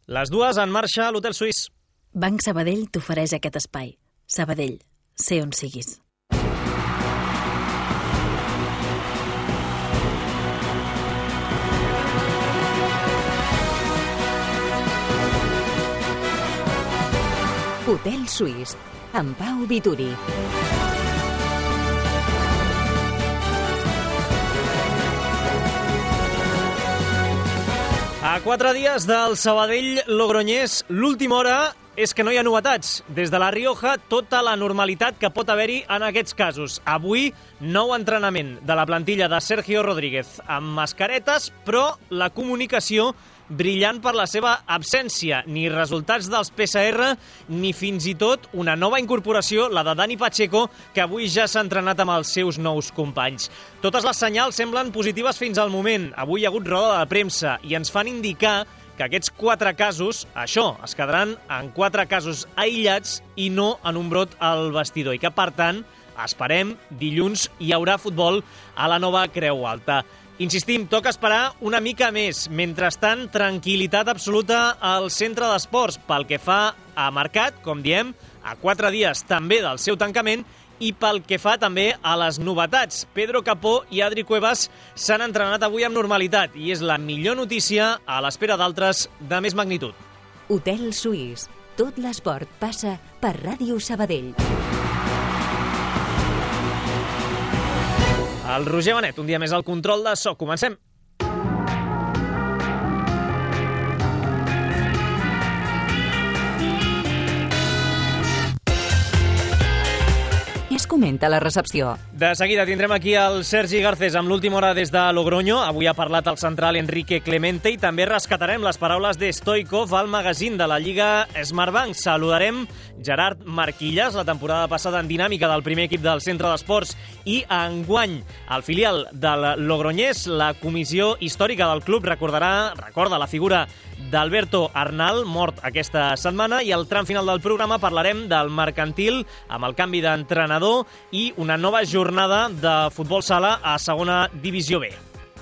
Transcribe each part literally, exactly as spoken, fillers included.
Les dues en marxa a l'Hotel Suís. Banc Sabadell t'ofereix aquest espai. Sabadell, sé on siguis. Hotel Suís, amb Pau Vituri. A quatre dies del Sabadell-Logroñés, l'última hora és que no hi ha novetats. Des de la Rioja, tota la normalitat que pot haver-hi en aquests casos. Avui, nou entrenament de la plantilla de Sergio Rodríguez amb mascaretes, però la comunicació brillant per la seva absència. Ni resultats dels P C R, ni fins i tot una nova incorporació, la de Dani Pacheco, que avui ja s'ha entrenat amb els seus nous companys. Totes les senyals semblen positives fins al moment. Avui hi ha hagut roda de premsa i ens fan indicar que aquests quatre casos, això, es quedaran en quatre casos aïllats i no en un brot al vestidor. I que, per tant, esperem, dilluns hi haurà futbol a la nova Creu Alta. Insistim, toca esperar una mica més. Mentrestant, tranquil·litat absoluta al centre d'esports pel que fa a mercat, com diem, a quatre dies també del seu tancament, i pel que fa també a les novetats. Pedro Capó i Adri Cuevas s'han entrenat avui amb normalitat i és la millor notícia a l'espera d'altres de més magnitud. Hotel Suís. Tot l'esport passa per Ràdio Sabadell. El Roger Benet, un dia més al control de so. Comencem. Què es comenta a la recepció? De seguida tindrem aquí el Sergi Garcés amb l'última hora des de Logroño. Avui ha parlat el central Enrique Clemente i també rescatarem les paraules de Stoikov al magazín de la Lliga Smartbank. Saludarem Gerard Marquillas, la temporada passada en dinàmica del primer equip del centre d'esports, i enguany el filial del Logroñés. La comissió històrica del club recordarà, recorda la figura d'Alberto Arnal, mort aquesta setmana, i al tram final del programa parlarem del mercantil amb el canvi d'entrenador i una nova jornada de futbol sala a segona divisió B.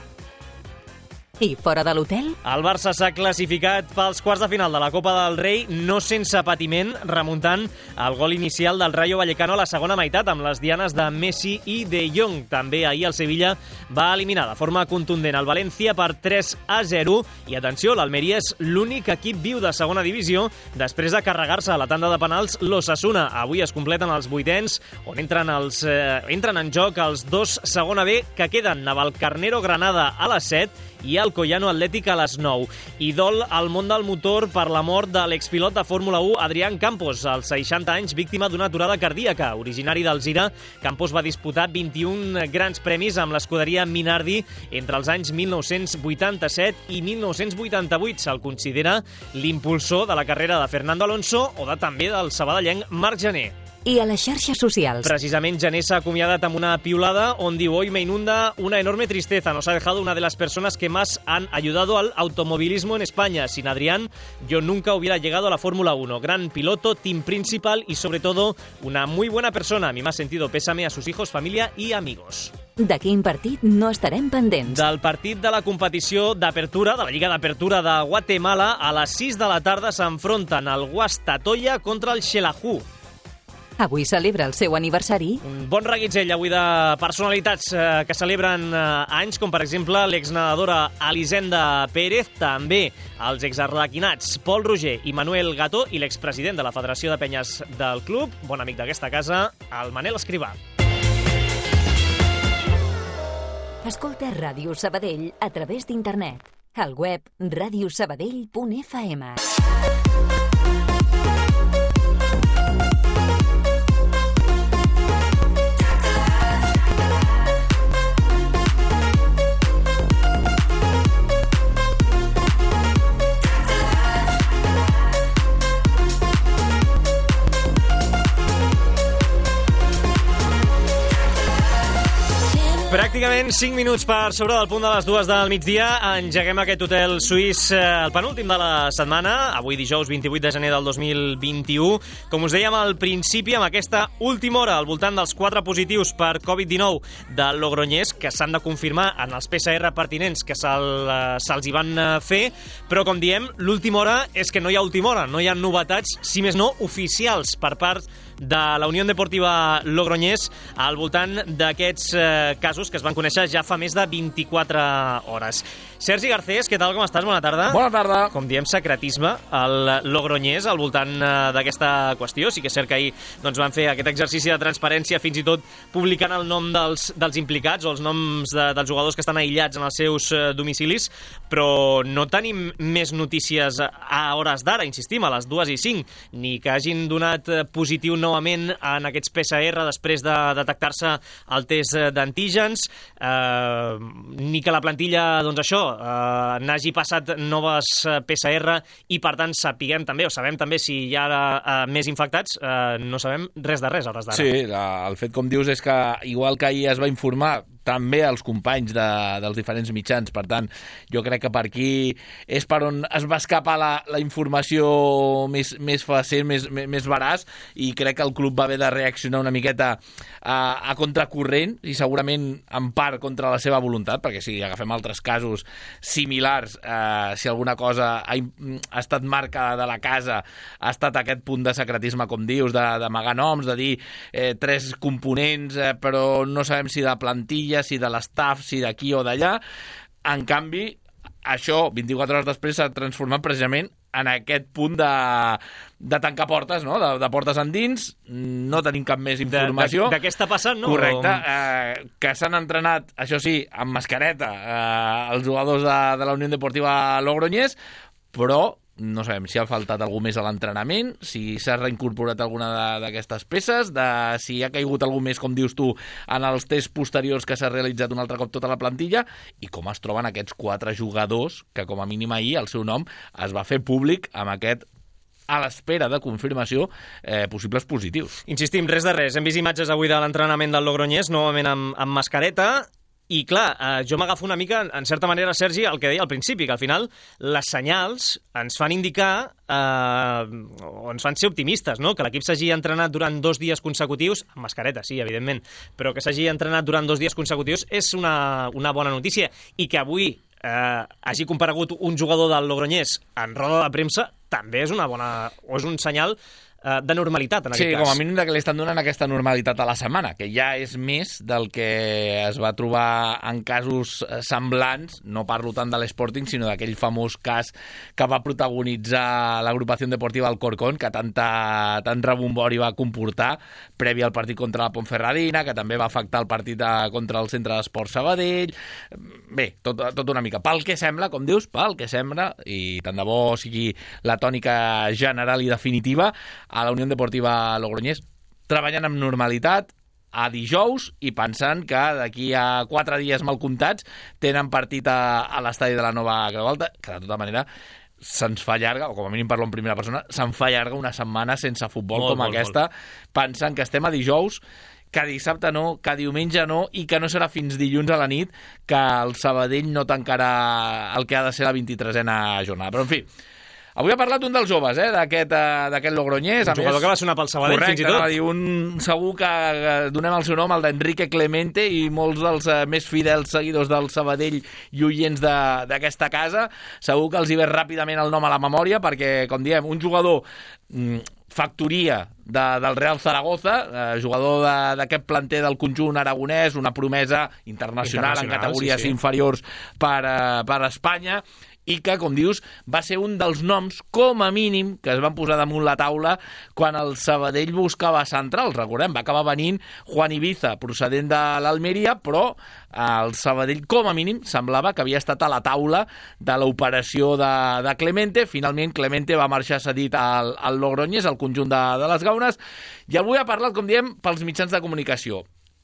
I fora de l'hotel? El Barça s'ha classificat pels quarts de final de la Copa del Rei, no sense patiment, remuntant el gol inicial del Rayo Vallecano a la segona meitat, amb les dianes de Messi i De Jong. També ahir el Sevilla va eliminar de forma contundent el València per tres a zero. I atenció, l'Almeria és l'únic equip viu de segona divisió després de carregar-se a la tanda de penals l'Osasuna. Avui es completen els vuitens, on entren, els, eh, entren en joc els dos segona B que queden, Navalcarnero Granada a les set i el Collano Atlètic a les nou. I dol al món del motor per la mort de l'expilot de Fórmula u Adrián Campos, als seixanta anys, víctima d'una aturada cardíaca. Originari d'Alzira, Campos va disputar vint-i-un grans premis amb l'escuderia Minardi entre els anys mil nou-cents vuitanta-set i mil nou-cents vuitanta-vuit. Se'l considera l'impulsor de la carrera de Fernando Alonso o de també del sabadellenc Marc Jané. I a les xarxes socials? Precisament Jané s'ha acomiadat amb una piulada on diu: hoy me inunda una enorme tristeza. Nos ha dejado una de las personas que más han ayudado al automovilismo en España. Sin Adrián, yo nunca hubiera llegado a la Fórmula uno. Gran piloto, team principal y sobre todo una muy buena persona. A mi m'ha sentido pésame a sus hijos, familia y amigos. De quin partit no estarem pendents? Del partit de la competició d'apertura, de la Lliga d'Apertura de Guatemala. A les sis de la tarda s'enfronten el Guastatoya contra el Xelajú. Avui celebra el seu aniversari. Un bon reguitzell avui de personalitats eh, que celebren eh, anys, com per exemple l'exnedadora Elisenda Pérez, també els exarlequinats Pol Roger i Manuel Gató i l'expresident de la Federació de Penyes del club, bon amic d'aquesta casa, el Manel Escrivà. Escolta Ràdio Sabadell a través d'internet. Al web radiosabadell punt f m. Pràcticament cinc minuts per sobre del punt de les dues del migdia. Engeguem aquest hotel suís, el penúltim de la setmana, avui dijous vint-i-vuit de gener del dos mil vint-i-u. Com us dèiem al principi, amb aquesta última hora, al voltant dels quatre positius per covid dinou de Logroñés, que s'han de confirmar en els P C R pertinents que se'l, se'ls hi van fer, però com diem, l'última hora és que no hi ha última hora, no hi ha novetats, si més no, oficials per part de la Unió Deportiva Logroñés al voltant d'aquests eh, casos que es van conèixer ja fa més de vint-i-quatre hores. Sergi Garcés, què tal, com estàs? Bona tarda. Bona tarda. Com diem, secretisme al Logroñés al voltant eh, d'aquesta qüestió. Sí que és cert que ahir doncs, van fer aquest exercici de transparència, fins i tot publicant el nom dels, dels implicats o els noms de, dels jugadors que estan aïllats en els seus eh, domicilis, però no tenim més notícies a hores d'ara, insistim, a les dues i cinc, ni que hagin donat positiu novament en aquests P C R després de detectar-se el test d'antígens, eh, ni que la plantilla, doncs això, eh, n'hagi passat noves P C R i, per tant, sapiguem també, o sabem també si hi ha eh, més infectats, eh, no sabem res de res a hores d'ara. Sí, la, el fet, com dius, és que igual que ahir es va informar també els companys de, dels diferents mitjans. Per tant, jo crec que per aquí és per on es va escapar la, la informació més, més fàcil, més, més, més veraç, i crec que el club va haver de reaccionar una miqueta a, a contracorrent i segurament en part contra la seva voluntat, perquè si agafem altres casos similars, eh, si alguna cosa ha, ha estat marca de la casa, ha estat aquest punt de secretisme, com dius, d'amagar noms, de dir eh, tres components, eh, però no sabem si de plantilla, si de l'estaf, si d'aquí o d'allà. En canvi, això, vint-i-quatre hores després, s'ha transformat precisament en aquest punt de, de tancar portes, no? de, de portes endins. No tenim cap més informació. De, de, de què està passant, no? Correcte. Eh, que s'han entrenat, això sí, amb mascareta, eh, els jugadors de, de la Unió Deportiva Logroñés, però no sabem si ha faltat algú més a l'entrenament, si s'ha reincorporat alguna d'aquestes peces, de si ha caigut algú més, com dius tu, en els tests posteriors que s'ha realitzat un altre cop tota la plantilla, i com es troben aquests quatre jugadors que, com a mínim ahir, el seu nom es va fer públic amb aquest a l'espera de confirmació, eh, possibles positius. Insistim, res de res. Hem vist imatges avui de l'entrenament del Logroñés, novament amb, amb mascareta. I clar, eh, jo m'agafo una mica, en certa manera, Sergi, el que deia al principi, que al final les senyals ens fan indicar eh, o ens fan ser optimistes, no? Que l'equip s'hagi entrenat durant dos dies consecutius, amb mascareta, sí, evidentment, però que s'hagi entrenat durant dos dies consecutius és una, una bona notícia. I que avui eh, hagi comparegut un jugador del Logroñés en roda de premsa també és una bona, o és un senyal de normalitat, en aquest sí, cas. Sí, com a mínim que li estan donant aquesta normalitat a la setmana, que ja és més del que es va trobar en casos semblants, no parlo tant de l'Sporting, sinó d'aquell famós cas que va protagonitzar l'agrupació deportiva Alcorcón, que tanta, tant rebombori va comportar previ al partit contra la Ponferradina, que també va afectar el partit de, contra el Centre d'Esport Sabadell. Bé, tot, tot una mica. Pel que sembla, com dius, pel que sembla, i tant de bo sigui la tònica general i definitiva, a la Unió Deportiva Logroñés, treballant amb normalitat a dijous i pensant que d'aquí a quatre dies mal comptats tenen partit a, a l'estadi de la Nova Creu Alta, que de tota manera se'ns fa llarga, o com a mínim parlo en primera persona, se'n fa llarga una setmana sense futbol molt, com molt, aquesta, molt. Pensant que estem a dijous, que dissabte no, que diumenge no, i que no serà fins dilluns a la nit que el Sabadell no tancarà el que ha de ser la vint-i-tresena jornada. Però, en fi, avui ha parlat un dels joves, eh, d'aquest uh, Logroñés. Un jugador més, que va sonar pel Sabadell, correcte, fins i tot. Correcte, un segur que donem el seu nom, el d'Enrique Clemente, i molts dels uh, més fidels seguidors del Sabadell i oients d'aquesta casa, segur que els hi ve ràpidament el nom a la memòria, perquè, com diem, un jugador mm, factoria de, del Real Zaragoza, eh, jugador d'aquest planter del conjunt aragonès, una promesa internacional, internacional en categories sí, sí. inferiors per, uh, per Espanya, i que, com dius, va ser un dels noms, com a mínim, que es van posar damunt la taula quan el Sabadell buscava centrals. Recordem, va acabar venint Juan Ibiza, procedent de l'Almeria, però el Sabadell, com a mínim, semblava que havia estat a la taula de l'operació de, de Clemente. Finalment, Clemente va marxar cedit al, al Logroñés, al conjunt de, de les Gaunes, i avui ha parlat, com diem, pels mitjans de comunicació.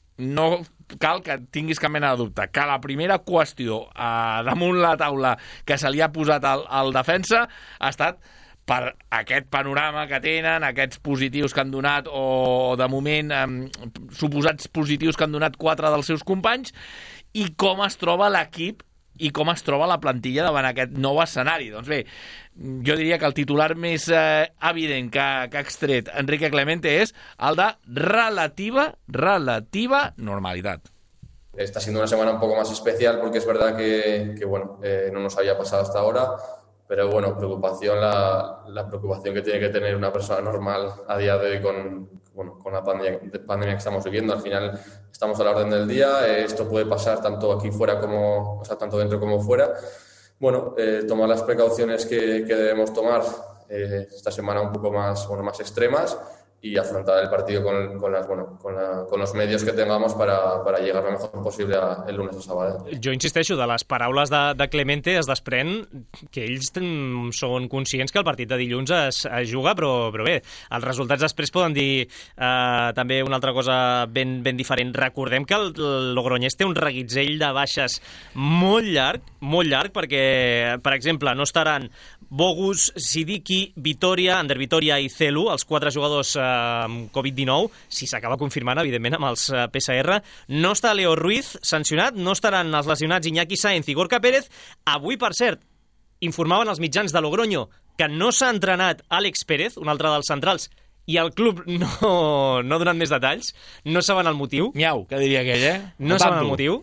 No cal que tinguis cap mena de dubte que la primera qüestió eh, damunt la taula que se li ha posat al, al defensa ha estat per aquest panorama que tenen, aquests positius que han donat, o de moment eh, suposats positius que han donat quatre dels seus companys, i com es troba l'equip i com es troba la plantilla davant aquest nou escenari. Doncs bé, jo diria que el titular més eh, evident que, que ha extret Enrique Clemente és el de relativa, relativa normalitat. Está siendo una semana un poco más especial porque es verdad que, que bueno, eh, no nos había pasado hasta ahora. Pero bueno, preocupación, la, la preocupación que tiene que tener una persona normal a día de hoy con, bueno, con la pandemia, pandemia que estamos viviendo. Al final estamos a la orden del día, eh, esto puede pasar tanto aquí fuera como, o sea, tanto dentro como fuera. Bueno, eh, tomar las precauciones que, que debemos tomar eh, esta semana un poco más, bueno, más extremas, y afrontar el partido con, con, las, bueno, con, la, con los medios que tengamos para, para llegar lo mejor posible a, el lunes a Sabadell. Jo insisteixo, de les paraules de, de Clemente es desprèn que ells ten, són conscients que el partit de dilluns es, es juga, però, però bé, els resultats després poden dir eh, també una altra cosa ben, ben diferent. Recordem que el, el Logroñés té un reguitzell de baixes molt llarg, molt llarg, perquè, per exemple, no estaran Bogus, Sidiki, Vitoria, Ander Vitoria i Celu, els quatre jugadors eh, amb covid dinou, si s'acaba confirmant, evidentment, amb els P C R. No està Leo Ruiz sancionat, no estaran els lesionats Iñaki Sáenz i Gorka Pérez. Avui, per cert, informaven els mitjans de Logroño que no s'ha entrenat Àlex Pérez, un altre dels centrals, i el club no, no ha donat més detalls, no saben el motiu. Miau, que diria aquell, eh? No saben el motiu.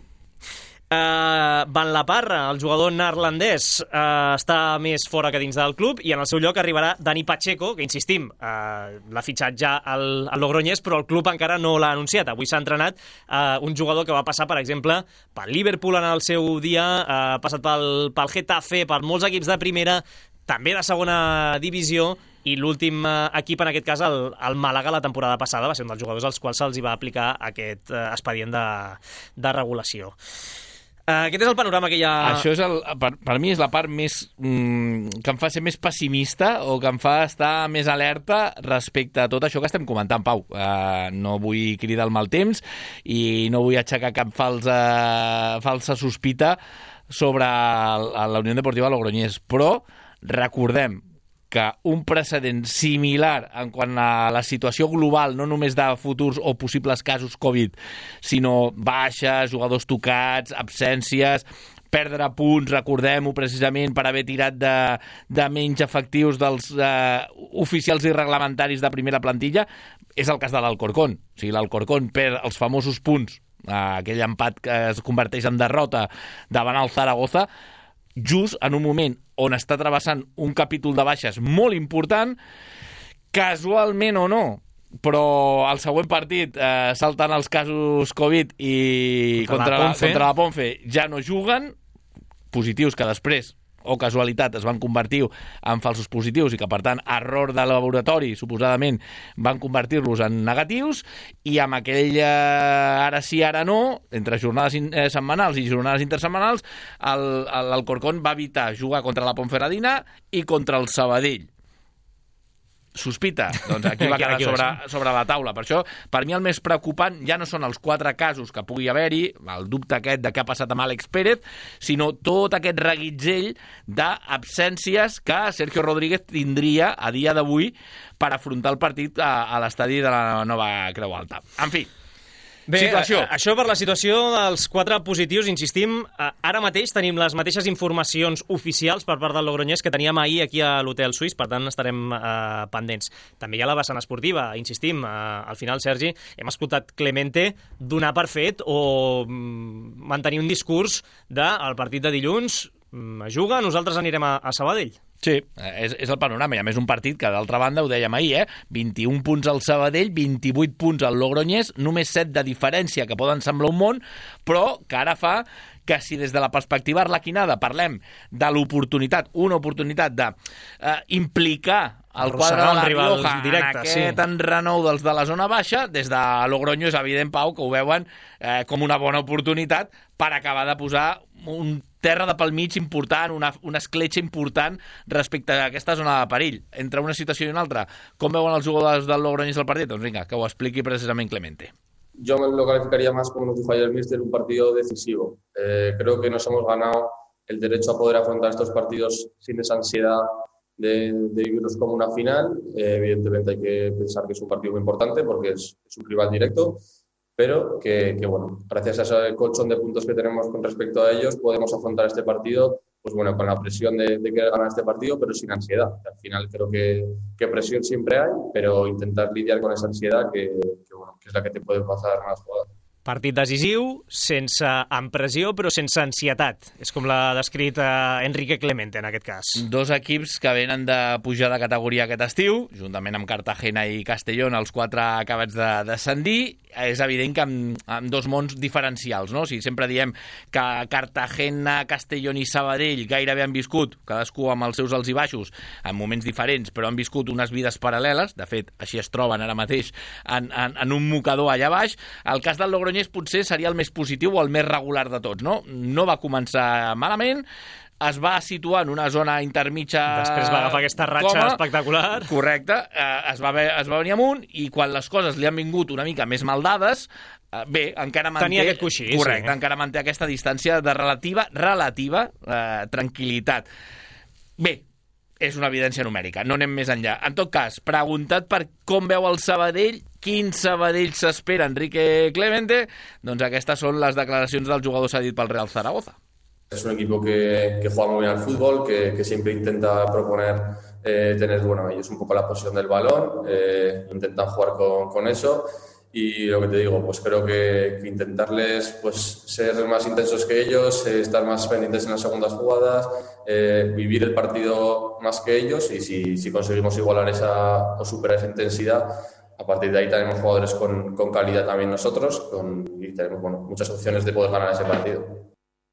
Uh, Van La Parra, el jugador neerlandès, uh, està més fora que dins del club, i en el seu lloc arribarà Dani Pacheco, que insistim, uh, l'ha fitxat ja al, al Logroñés, però el club encara no l'ha anunciat. Avui s'ha entrenat uh, un jugador que va passar, per exemple, pel Liverpool en el seu dia, uh, ha passat pel, pel Getafe, per molts equips de primera, també de segona divisió, i l'últim uh, equip, en aquest cas, el, el Màlaga, la temporada passada, va ser un dels jugadors als quals se'ls hi va aplicar aquest uh, expedient de, de regulació. Uh, aquest és el panorama que hi ha... Això és el, per, per mi és la part més mm, que em fa ser més pessimista, o que em fa estar més alerta respecte a tot això que estem comentant, Pau. Uh, no vull cridar el mal temps i no vull aixecar cap falsa, falsa sospita sobre el, la Unió Deportiva Logroñés, però recordem que un precedent similar en quant a la situació global, no només de futurs o possibles casos Covid, sinó baixes, jugadors tocats, absències, perdre punts, recordem-ho precisament per haver tirat de, de menys efectius dels eh, oficials i reglamentaris de primera plantilla, és el cas de l'Alcorcón. O sigui, l'Alcorcón perd els famosos punts, eh, aquell empat que es converteix en derrota davant el Zaragoza, just en un moment on està travessant un capítol de baixes molt important, casualment o no, però al següent partit eh, salten els casos Covid i contra, contra, la, contra la Ponfe ja no juguen, positius que després, o casualitat, es van convertir en falsos positius i que, per tant, error de laboratori, suposadament, van convertir-los en negatius, i amb aquell eh, ara sí, ara no, entre jornades eh, setmanals i jornades intersetmanals, l'Alcorcón va evitar jugar contra la Ponferradina i contra el Sabadell. Sospita, doncs aquí va quedar sobre, sobre la taula. Per això, per mi el més preocupant ja no són els quatre casos que pugui haver-hi, el dubte aquest de què ha passat amb Àlex Pérez, sinó tot aquest reguitzell d'absències que Sergio Rodríguez tindria a dia d'avui per afrontar el partit a, a l'estadi de la Nova Creu Alta. En fi, bé, situació. A, això per la situació dels quatre positius, insistim, ara mateix tenim les mateixes informacions oficials per part del Logroñés que teníem ahir aquí a l'Hotel Suís, per tant estarem eh, pendents. També hi ha la vessant esportiva, insistim, eh, al final, Sergi, hem escoltat Clemente donar per fet o mm, mantenir un discurs de el partit de dilluns mm, juga, nosaltres anirem a, a Sabadell. Sí, és, és el panorama, i a més un partit que, d'altra banda, ho dèiem ahir, eh? vint-i-un punts al Sabadell, vint-i-vuit punts al Logroñés, només set de diferència, que poden semblar un món, però que ara fa que si des de la perspectiva arlequinada parlem de l'oportunitat, una oportunitat d'implicar eh, el quadre de la Rioja directe, en aquest sí. enrenou dels de la zona baixa, des de Logroño és evident, Pau, que ho veuen eh, com una bona oportunitat per acabar de posar un terra de pel mig important, una, una escletxa important respecte a aquesta zona de perill. Entre una situació i una altra, com veuen els jugadors del Logroñés el partit? Doncs vinga, que ho expliqui precisament Clemente. Yo me lo calificaría más, como nos dijo ayer el míster, un partido decisivo. Eh, creo que nos hemos ganado el derecho a poder afrontar estos partidos sin esa ansiedad de, de vivirlos como una final. Eh, evidentemente hay que pensar que es un partido muy importante porque es, es un rival directo, pero que, que, bueno, gracias a ese colchón de puntos que tenemos con respecto a ellos, podemos afrontar este partido, pues bueno, con la presión de, de que ganar este partido, pero sin ansiedad. Al final creo que, que presión siempre hay, pero intentar lidiar con esa ansiedad que, que, bueno, que es la que te puede pasar a las jugadas. Partit decisiu, sense amb pressió, però sense ansietat. És com l'ha descrit eh, Enrique Clemente, en aquest cas. Dos equips que venen de pujar de categoria aquest estiu, juntament amb Cartagena i Castellón, els quatre acabats de descendir. És evident que amb, amb dos mons diferencials, no? O sigui, sempre diem que Cartagena, Castellón i Sabadell gairebé han viscut, cadascú amb els seus alts i baixos, en moments diferents, però han viscut unes vides paral·leles. De fet, així es troben ara mateix en, en, en un mocador allà baix. El cas del Logroñés potser seria el més positiu o el més regular de tots, no? No va començar malament, es va situar en una zona intermitja... Després va agafar aquesta ratxa coma, espectacular. Correcte, eh, es, va, es va venir amunt i quan les coses li han vingut una mica més mal dades, eh, bé, encara manté... Tenia aquest coixí, correcte, sí. Encara manté aquesta distància de relativa, relativa eh, tranquil·litat. Bé, és una evidència numèrica, no anem més enllà. En tot cas, preguntat per com veu el Sabadell, quin Sabadell s'espera Enrique Clemente, doncs aquestes són les declaracions del jugador cedit pel Real Zaragoza. Es un equipo que, que juega muy bien al fútbol, que, que siempre intenta proponer, eh, tener, bueno, ellos un poco la posesión del balón, eh, intentan jugar con, con eso. Y lo que te digo, pues creo que, que intentarles pues ser más intensos que ellos, eh, estar más pendientes en las segundas jugadas, eh, vivir el partido más que ellos, y si, si conseguimos igualar esa o superar esa intensidad, a partir de ahí tenemos jugadores con, con calidad también nosotros, con, y tenemos, bueno, muchas opciones de poder ganar ese partido.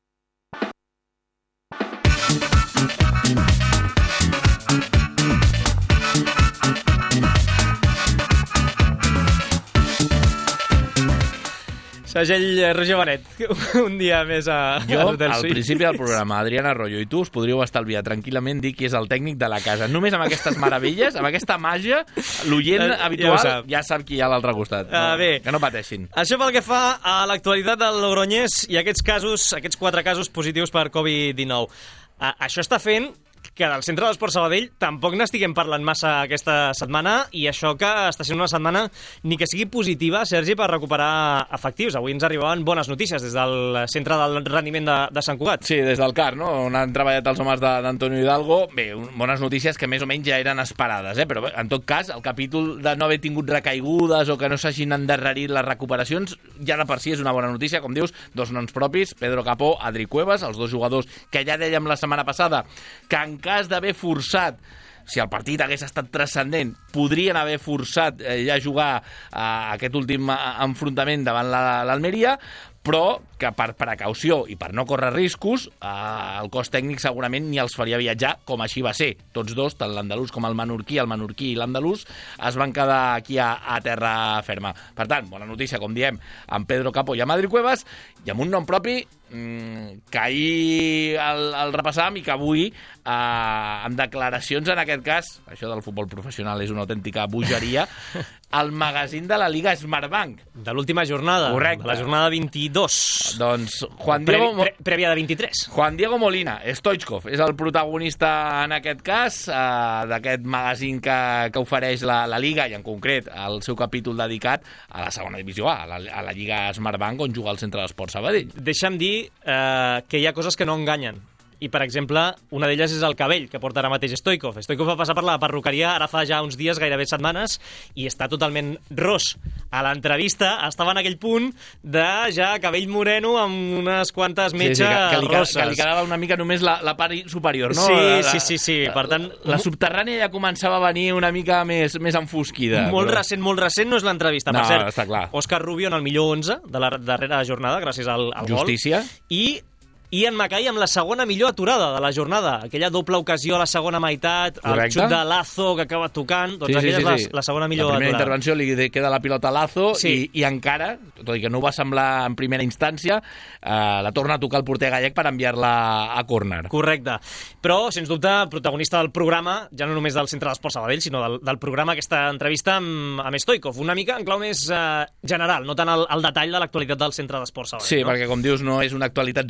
Segell Roger Benet, un dia més a, jo, a l'Hotel al Suite. principi del programa, Adrián Arroyo i tu us podríeu estalviar tranquil·lament dir qui és el tècnic de la casa. Només amb aquestes meravelles, amb aquesta màgia, l'oient Ja habitual ho sap. ja sap qui hi ha a l'altre costat. Ah, No, bé. que no pateixin. Això pel que fa a l'actualitat del Logroñés i aquests casos, aquests quatre casos positius per covid dinou. A, això està fent que del Centre de l'Esport Sabadell tampoc n'estiguem parlant massa aquesta setmana, i això que està sent una setmana ni que sigui positiva, Sergi, per recuperar efectius. Avui ens arribaven bones notícies des del Centre del Rendiment de, de Sant Cugat. Sí, des del C A R, no? On han treballat els homes d'Antonio Hidalgo. Bé, bones notícies que més o menys ja eren esperades, eh? Però bé, en tot cas, el capítol de no haver tingut recaigudes o que no s'hagin endarrerit les recuperacions ja de per si és una bona notícia. Com dius, dos noms propis, Pedro Capó, Adri Cuevas, els dos jugadors que ja dèiem la setmana passada que en cas d'haver forçat, si el partit hagués estat transcendent, podrien haver forçat eh, ja jugar eh, aquest últim enfrontament davant l'Almeria, però que per precaució i per no córrer riscos, eh, el cos tècnic segurament ni els faria viatjar, com així va ser. Tots dos, tant l'andalús com el menorquí, el menorquí i l'andalús, es van quedar aquí a, a terra ferma. Per tant, bona notícia, com diem, amb Pedro Capó i amb Adri Cuevas, i amb un nom propi mmm, que ahir el, el repassàvem i que avui, eh, amb declaracions en aquest cas, això del futbol professional és una autèntica bogeria, el magazín de la Liga Smartbank. De l'última jornada. Correcte. De la jornada vint-i-dos. Doncs Juan Pre Diego... pre prèvia de vint-i-tres. Juan Diego Molina, Stoichkov, és el protagonista en aquest cas, eh, d'aquest magazín que, que ofereix la, la Liga, i en concret el seu capítol dedicat a la segona divisió A, a la, a la Lliga Smartbank, on juga el Centre d'Esport Sabadell. Deixa'm dir eh, que hi ha coses que no enganyen. I, per exemple, una d'elles és el cabell que porta ara mateix Stoichkov. Stoichkov va passar per la perruqueria ara fa ja uns dies, gairebé setmanes, i està totalment ros. A l'entrevista estava en aquell punt de ja cabell moreno amb unes quantes metges sí, sí, que, que li, rosses. Que li quedava una mica només la, la part superior, no? Sí, la, sí, sí, sí. Per tant, la, la subterrània ja començava a venir una mica més, més enfosquida. Molt però... recent, molt recent no és l'entrevista. No, per cert, està clar. Òscar Rubio en el millor onze de la darrera jornada, gràcies al, al gol. Justícia. I Ian Mackay amb la segona millor aturada de la jornada. Aquella doble ocasió a la segona meitat, correcte. El xut de Lazo que acaba tocant, doncs sí, sí, aquella sí, és sí. la, la segona millor aturada. La primera aturada. intervenció li queda la pilota a Lazo sí. i, i encara, tot i que no ho va semblar en primera instància, eh, la torna a tocar el porter gallec per enviar-la a córner. Correcte. Però, sens dubte, protagonista del programa, ja no només del Centre d'Esport Sabadell, sinó del, del programa, aquesta entrevista amb, amb Stoichkov, una mica en clau més eh, general, no tant el, el detall de l'actualitat del Centre d'Esport Sabadell. Sí, no? perquè com dius, no és una actualitat rabiosa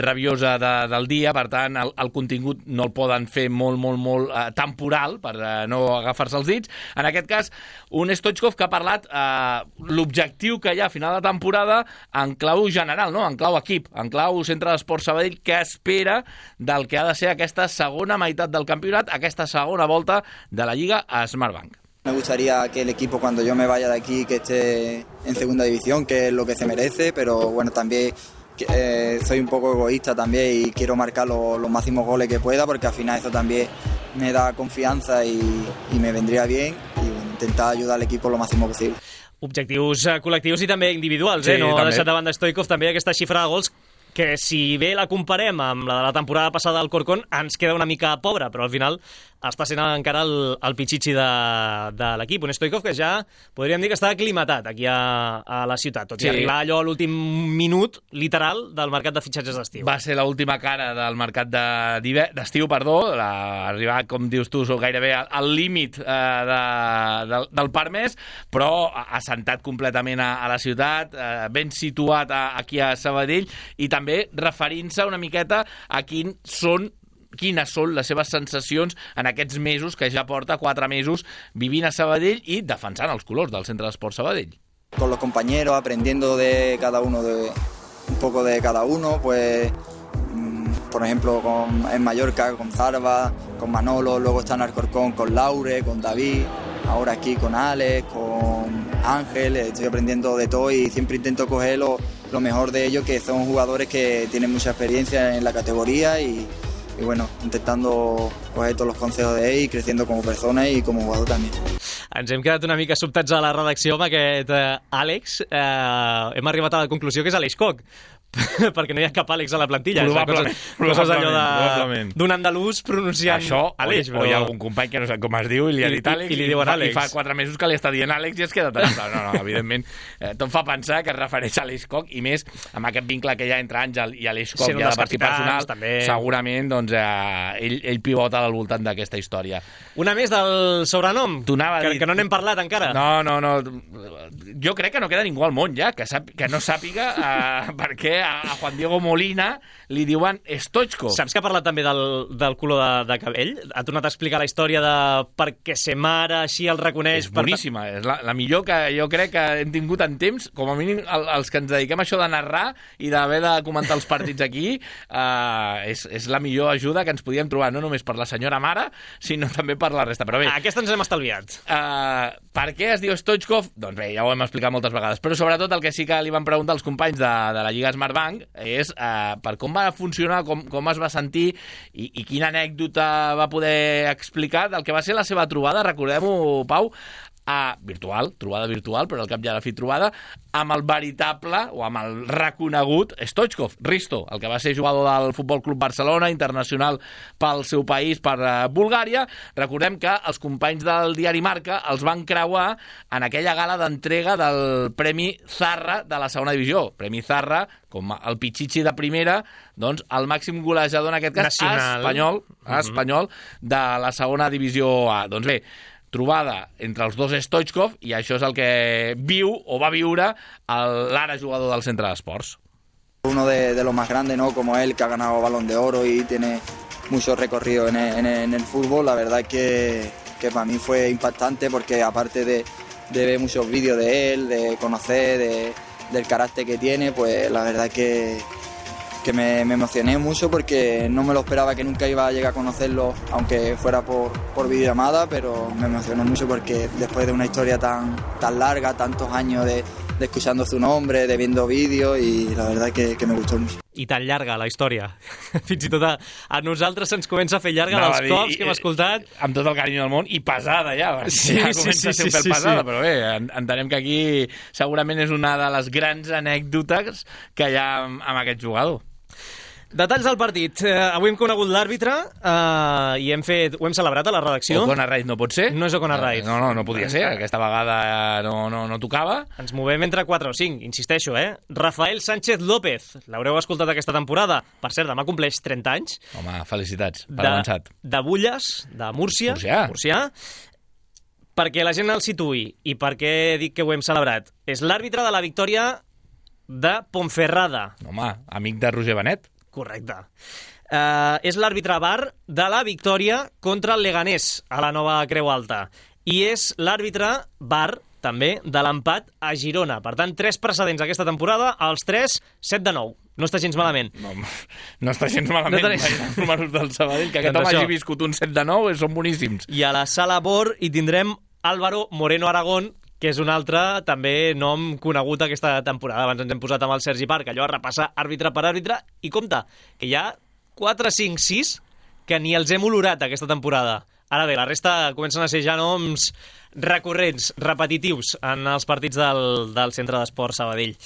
onze de, del dia, per tant, el, el contingut no el poden fer molt, molt, molt eh, temporal, per eh, no agafar-se els dits. En aquest cas, un Stoichkov que ha parlat eh, l'objectiu que hi ha a final de temporada en clau general, no? En clau equip, en clau Centre d'Esports Sabadell, que espera del que ha de ser aquesta segona meitat del campionat, aquesta segona volta de la Lliga a Smartbank. Me gustaría que el equipo, cuando yo me vaya de aquí, que esté en segunda división, que es lo que se merece, pero bueno, también eh, soy un poco egoísta también y quiero marcar lo, los máximos goles que pueda, porque al final eso también me da confianza y, y me vendría bien, y bueno, intentar ayudar al equipo lo máximo posible. Objectius col·lectius i també individuals, sí, eh? No també. ha deixat de banda Stoichkov també aquesta xifra de gols que, si bé la comparem amb la de la temporada passada al Corcón, ens queda una mica pobra, però al final està sent encara el, el pitxitxi de, de l'equip. Un Stoichkov que ja podríem dir que està aclimatat aquí a, a la ciutat, tot i sí. arribar allò a l'últim minut, literal, del mercat de fitxatges d'estiu. Va ser l'última cara del mercat d'estiu, de, perdó, la, arribar, com dius tu, gairebé al límit eh, de, del, del Parmès, però assentat completament a, a la ciutat, eh, ben situat a, aquí a Sabadell, i també referint-se una miqueta a quin són quines són les seves sensacions en aquests mesos que ja porta quatre mesos vivint a Sabadell i defensant els colors del Centre d'Esports Sabadell. Con los compañeros, aprendiendo de cada uno, de un poco de cada uno, pues por ejemplo con, en Mallorca con Zarba, con Manolo, luego está en Alcorcón con Laure, con David, ahora aquí con Alex, con Ángel, estoy aprendiendo de todo y siempre intento coger lo, lo mejor de ellos, que son jugadores que tienen mucha experiencia en la categoría y y bueno, intentando coger todos los consejos de ell i creciendo como persona y como jugador también. Ens hem quedat una mica sobtats a la redacció amb aquest eh, Àlex. Eh, hem arribat a la conclusió que és Aleix Koch, perquè no hi ha cap Àlex a la plantilla. Probablement. Coses, coses allò d'un andalús pronunciant això, Àlex. Però... o hi ha algun company que no sap com es diu i li ha dit Àlex, i, i li diuen Àlex. I fa quatre mesos que li està dient Àlex i es queda tan... No, no, evidentment, eh, tot fa pensar que es refereix a Aleix Koch, i més amb aquest vincle que hi ha entre Àngel i Aleix Koch, ja de partit personal, també. Segurament doncs, eh, ell, ell pivota al voltant d'aquesta història. Una més del sobrenom, que, dir... que no n'hem parlat encara. No, no, no. Jo crec que no queda ningú al món ja que, sap, que no sàpiga eh, per què a, a Juan Diego Molina li diuen Stoichkov. Saps que ha parlat també del, del color de, de cabell? Ha tornat a explicar la història de per què se mare així el reconeix. És boníssima, per... és la, la millor que jo crec que hem tingut en temps, com a mínim el, els que ens dediquem a això de narrar i d'haver de comentar els partits aquí, eh, és, és la millor ajuda que ens podíem trobar, no només per la senyora mare, sinó també per la resta. Però bé, aquesta ens hem estalviat. Uh, per què es diu Stoichkov? Doncs bé, ja ho hem explicat moltes vegades, però sobretot el que sí que li van preguntar als companys de, de la Lliga Smartbank és uh, per com va funcionar, com, com es va sentir i, i quina anècdota va poder explicar del que va ser la seva trobada, recordem-ho, Pau, a virtual, trobada virtual, però al cap ja de fi trobada, amb el veritable o amb el reconegut Stoichkov, Risto, el que va ser jugador del Futbol Club Barcelona, internacional pel seu país, per uh, Bulgària. Recordem que els companys del diari Marca els van creuar en aquella gala d'entrega del Premi Zarra de la segona divisió. Premi Zarra, com el pitxitxi de primera, doncs el màxim golejador en aquest cas nacional, espanyol, uh-huh. espanyol de la segona divisió A. Doncs bé, trobada entre els dos Stoichkov, i això és el que viu o va viure l'ara jugador del Centre d'Esports. Uno de, de los más grandes, ¿no? Como él, que ha ganado Balón de Oro y tiene mucho recorrido en el, en el, en el fútbol, la verdad es que, que para mí fue impactante, porque aparte de, de ver muchos vídeos de él, de conocer, de, del carácter que tiene, pues la verdad es que que me, me emocioné mucho, porque no me lo esperaba, que nunca iba a llegar a conocerlo, aunque fuera por, por videollamada, pero me emocionó mucho porque después de una historia tan, tan larga, tantos años de, de escuchando su nombre, de viendo vídeos, y la verdad que, que me gustó mucho. I tan llarga la història. Fins i tot a, a nosaltres se'ns comença a fer llarga no, dels cops que hem escoltat. Amb tot el carinyo del món, i pesada ja. Sí, ja sí, comença sí, a ser sí, un pèl sí, pesada, sí. Però bé, entenem que aquí segurament és una de les grans anècdotes que hi ha amb, amb aquest jugador. Detalls del partit. Uh, avui hem conegut l'àrbitre uh, i hem fet, ho hem celebrat a la redacció. O'Connor Wright no pot ser? No és O'Connor Wright. No, no, no podia ser. Aquesta vegada no, no, no tocava. Ens movem entre quatre o cinc, insisteixo, eh? Rafael Sánchez López. L'haureu escoltat aquesta temporada. Per cert, demà compleix trenta anys. Home, felicitats. Per de, avançat. De Bulles, de Múrcia. Múrcia. Múrcia. Perquè la gent el situï i perquè dic que ho hem celebrat. És l'àrbitre de la victòria de Ponferrada. Home, amic de Roger Benet. Correcte. Uh, és l'àrbitre V A R de la victòria contra el Leganés a la Nova Creu Alta. I és l'àrbitre V A R també de l'empat a Girona. Per tant, tres precedents aquesta temporada, els tres, set de nou. No està gens malament. No, no està gens malament. No els números del Sabadell, que aquest doncs home això. hagi viscut un set de nou, són boníssims. I a la sala Bor hi tindrem Álvaro Moreno Aragón, que és un altre també nom conegut aquesta temporada. Abans ens hem posat amb el Sergi Parc, allò a repassar àrbitre per àrbitre, i compte, que hi ha quatre, cinc, sis que ni els hem olorat aquesta temporada. Ara bé, la resta comencen a ser ja noms recurrents, repetitius en els partits del, del Centre d'Esport Sabadell.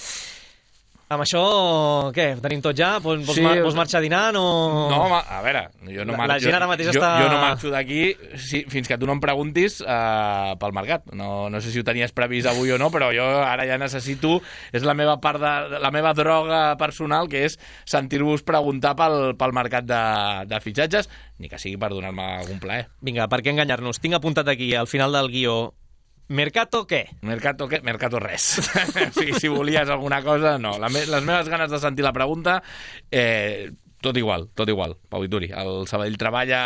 Amb això, què? Tenim tot ja? Vols, sí. mar vols marxar dinant o...? No, home, a veure, jo no marxo... La gent ara mateix jo, està... Jo no marxo d'aquí sí, fins que tu no em preguntis uh, pel mercat. No, no sé si ho tenies previst avui o no, però jo ara ja necessito... És la meva part de... la meva droga personal, que és sentir-vos preguntar pel, pel mercat de, de fitxatges, ni que sigui per donar-me algun plaer. Vinga, per què enganyar-nos? Tinc apuntat aquí, al final del guió, Mercato què? Mercato què? Mercato res. O sigui, si volies alguna cosa, no. La me les meves ganes de sentir la pregunta, eh, tot igual, tot igual, Pau Ituri. El Sabadell treballa,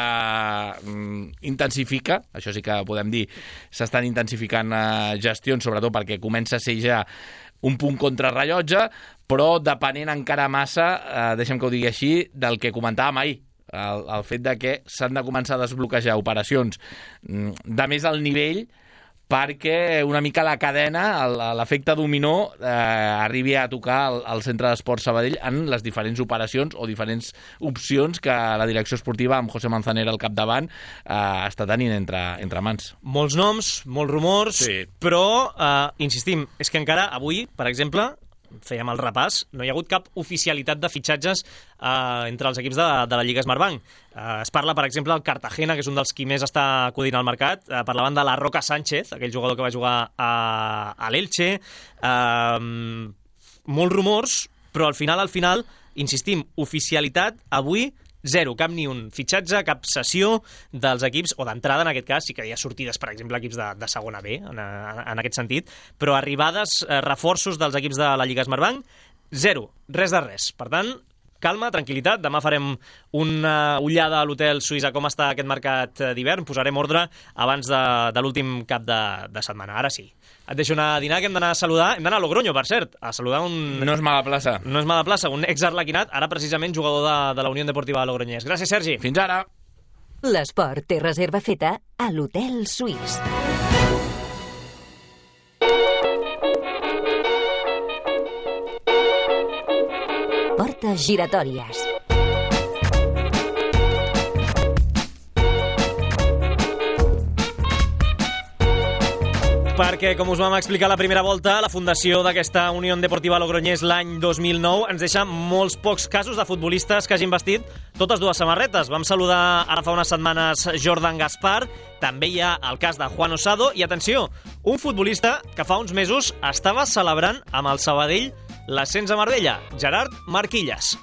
mm, intensifica, això sí que podem dir, s'estan intensificant eh, gestions, sobretot perquè comença a ser ja un punt contrarrellotge, però depenent encara massa, eh, deixa'm que ho digui així, del que comentàvem ahir. El, el fet de que s'han de començar a desbloquejar operacions de més al nivell, perquè una mica la cadena, l'efecte dominó, eh, arribi a tocar el, el Centre d'Esport Sabadell en les diferents operacions o diferents opcions que la direcció esportiva, amb José Manzanera al capdavant, eh, està tenint entre, entre mans. Molts noms, molts rumors, sí. Però, eh, insistim, és que encara avui, per exemple, fèiem el repàs, no hi ha hagut cap oficialitat de fitxatges eh, entre els equips de, de la Lliga Smartbank. Eh, es parla, per exemple, del Cartagena, que és un dels qui més està acudint al mercat. Eh, parlaven de la Roca Sánchez, aquell jugador que va jugar a, a l'Elche. Eh, molts rumors, però al final, al final, insistim, oficialitat avui zero, cap ni un fitxatge, cap sessió dels equips, o d'entrada en aquest cas, sí que hi ha sortides, per exemple, equips de, de segona B, en, en aquest sentit, però arribades, eh, reforços dels equips de la Lliga Smartbank, zero, res de res. Per tant, calma, tranquil·litat, demà farem una ullada a l'hotel suís a com està aquest mercat d'hivern, posarem ordre abans de, de l'últim cap de, de setmana. Ara sí. Et deixo anar a dinar, que hem d'anar a saludar. Hem d'anar a Logroño, per cert, a saludar un... No és mala plaça. No és mala plaça, un ex-arlequinat, ara precisament jugador de, de la Unió Deportiva de Logroñés. Gràcies, Sergi. Fins ara. L'esport té reserva feta a l'Hotel Suís. Portes giratòries. Perquè, com us vam explicar a la primera volta, la fundació d'aquesta Unió Deportiva Logroñés l'any dos mil nou ens deixa molts pocs casos de futbolistes que hagin vestit totes dues samarretes. Vam saludar ara fa unes setmanes Jordan Gaspar, també hi ha el cas de Juan Osado, i atenció, un futbolista que fa uns mesos estava celebrant amb el Sabadell l'ascens a Marbella, Gerard Marquillas.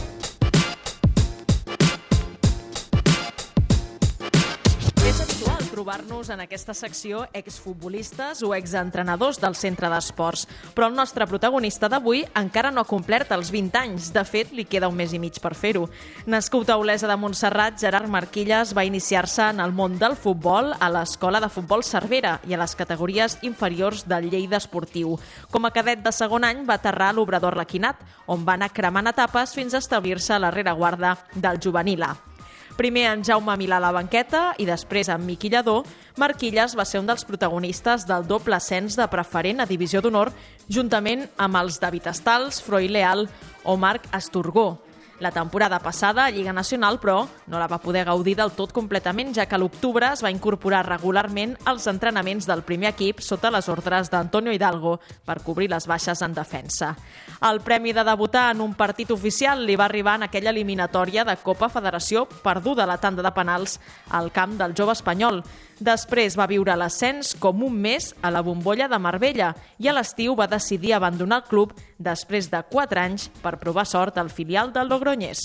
És habitual trobar-nos en aquesta secció exfutbolistes o exentrenadors del centre d'esports, però el nostre protagonista d'avui encara no ha complert els vint anys. De fet, li queda un mes i mig per fer-ho. Nascut a Olesa de Montserrat, Gerard Marquillas va iniciar-se en el món del futbol a l'Escola de Futbol Cervera i a les categories inferiors del Lleida Esportiu. Com a cadet de segon any va aterrar a l'Obrador Arlequinat, on va anar cremant etapes fins a establir-se a la rereguarda del Juvenil A. Primer en Jaume Milà a la banqueta i després en Miqui Lladó, Marquillas va ser un dels protagonistes del doble ascens de preferent a Divisió d'Honor, juntament amb els David Estals, Froi Leal o Marc Asturgó. La temporada passada a Lliga Nacional, però, no la va poder gaudir del tot completament, ja que a l'octubre es va incorporar regularment als entrenaments del primer equip sota les ordres d'Antonio Hidalgo per cobrir les baixes en defensa. El premi de debutar en un partit oficial li va arribar en aquella eliminatòria de Copa Federació perduda a la tanda de penals al camp del jove espanyol. Després va viure l'ascens com un mes a la bombolla de Marbella i a l'estiu va decidir abandonar el club després de quatre anys per provar sort al filial del Logroñés.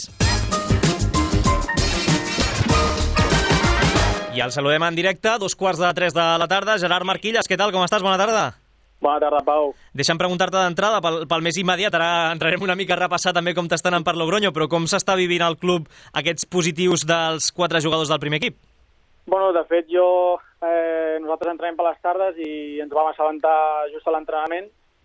I el saludem en directe, dos quarts de tres de la tarda. Gerard Marquillas, què tal? Com estàs? Bona tarda. Bona tarda, Pau. Deixa'm preguntar-te d'entrada pel, pel més immediat, ara entrarem una mica a repassar també com t'estan anant per Logroño, però com s'està vivint al club aquests positius dels quatre jugadors del primer equip? Bueno, de fet, jo, eh, nosaltres entrenem per les tardes i ens vam assabentar just a l'entrenament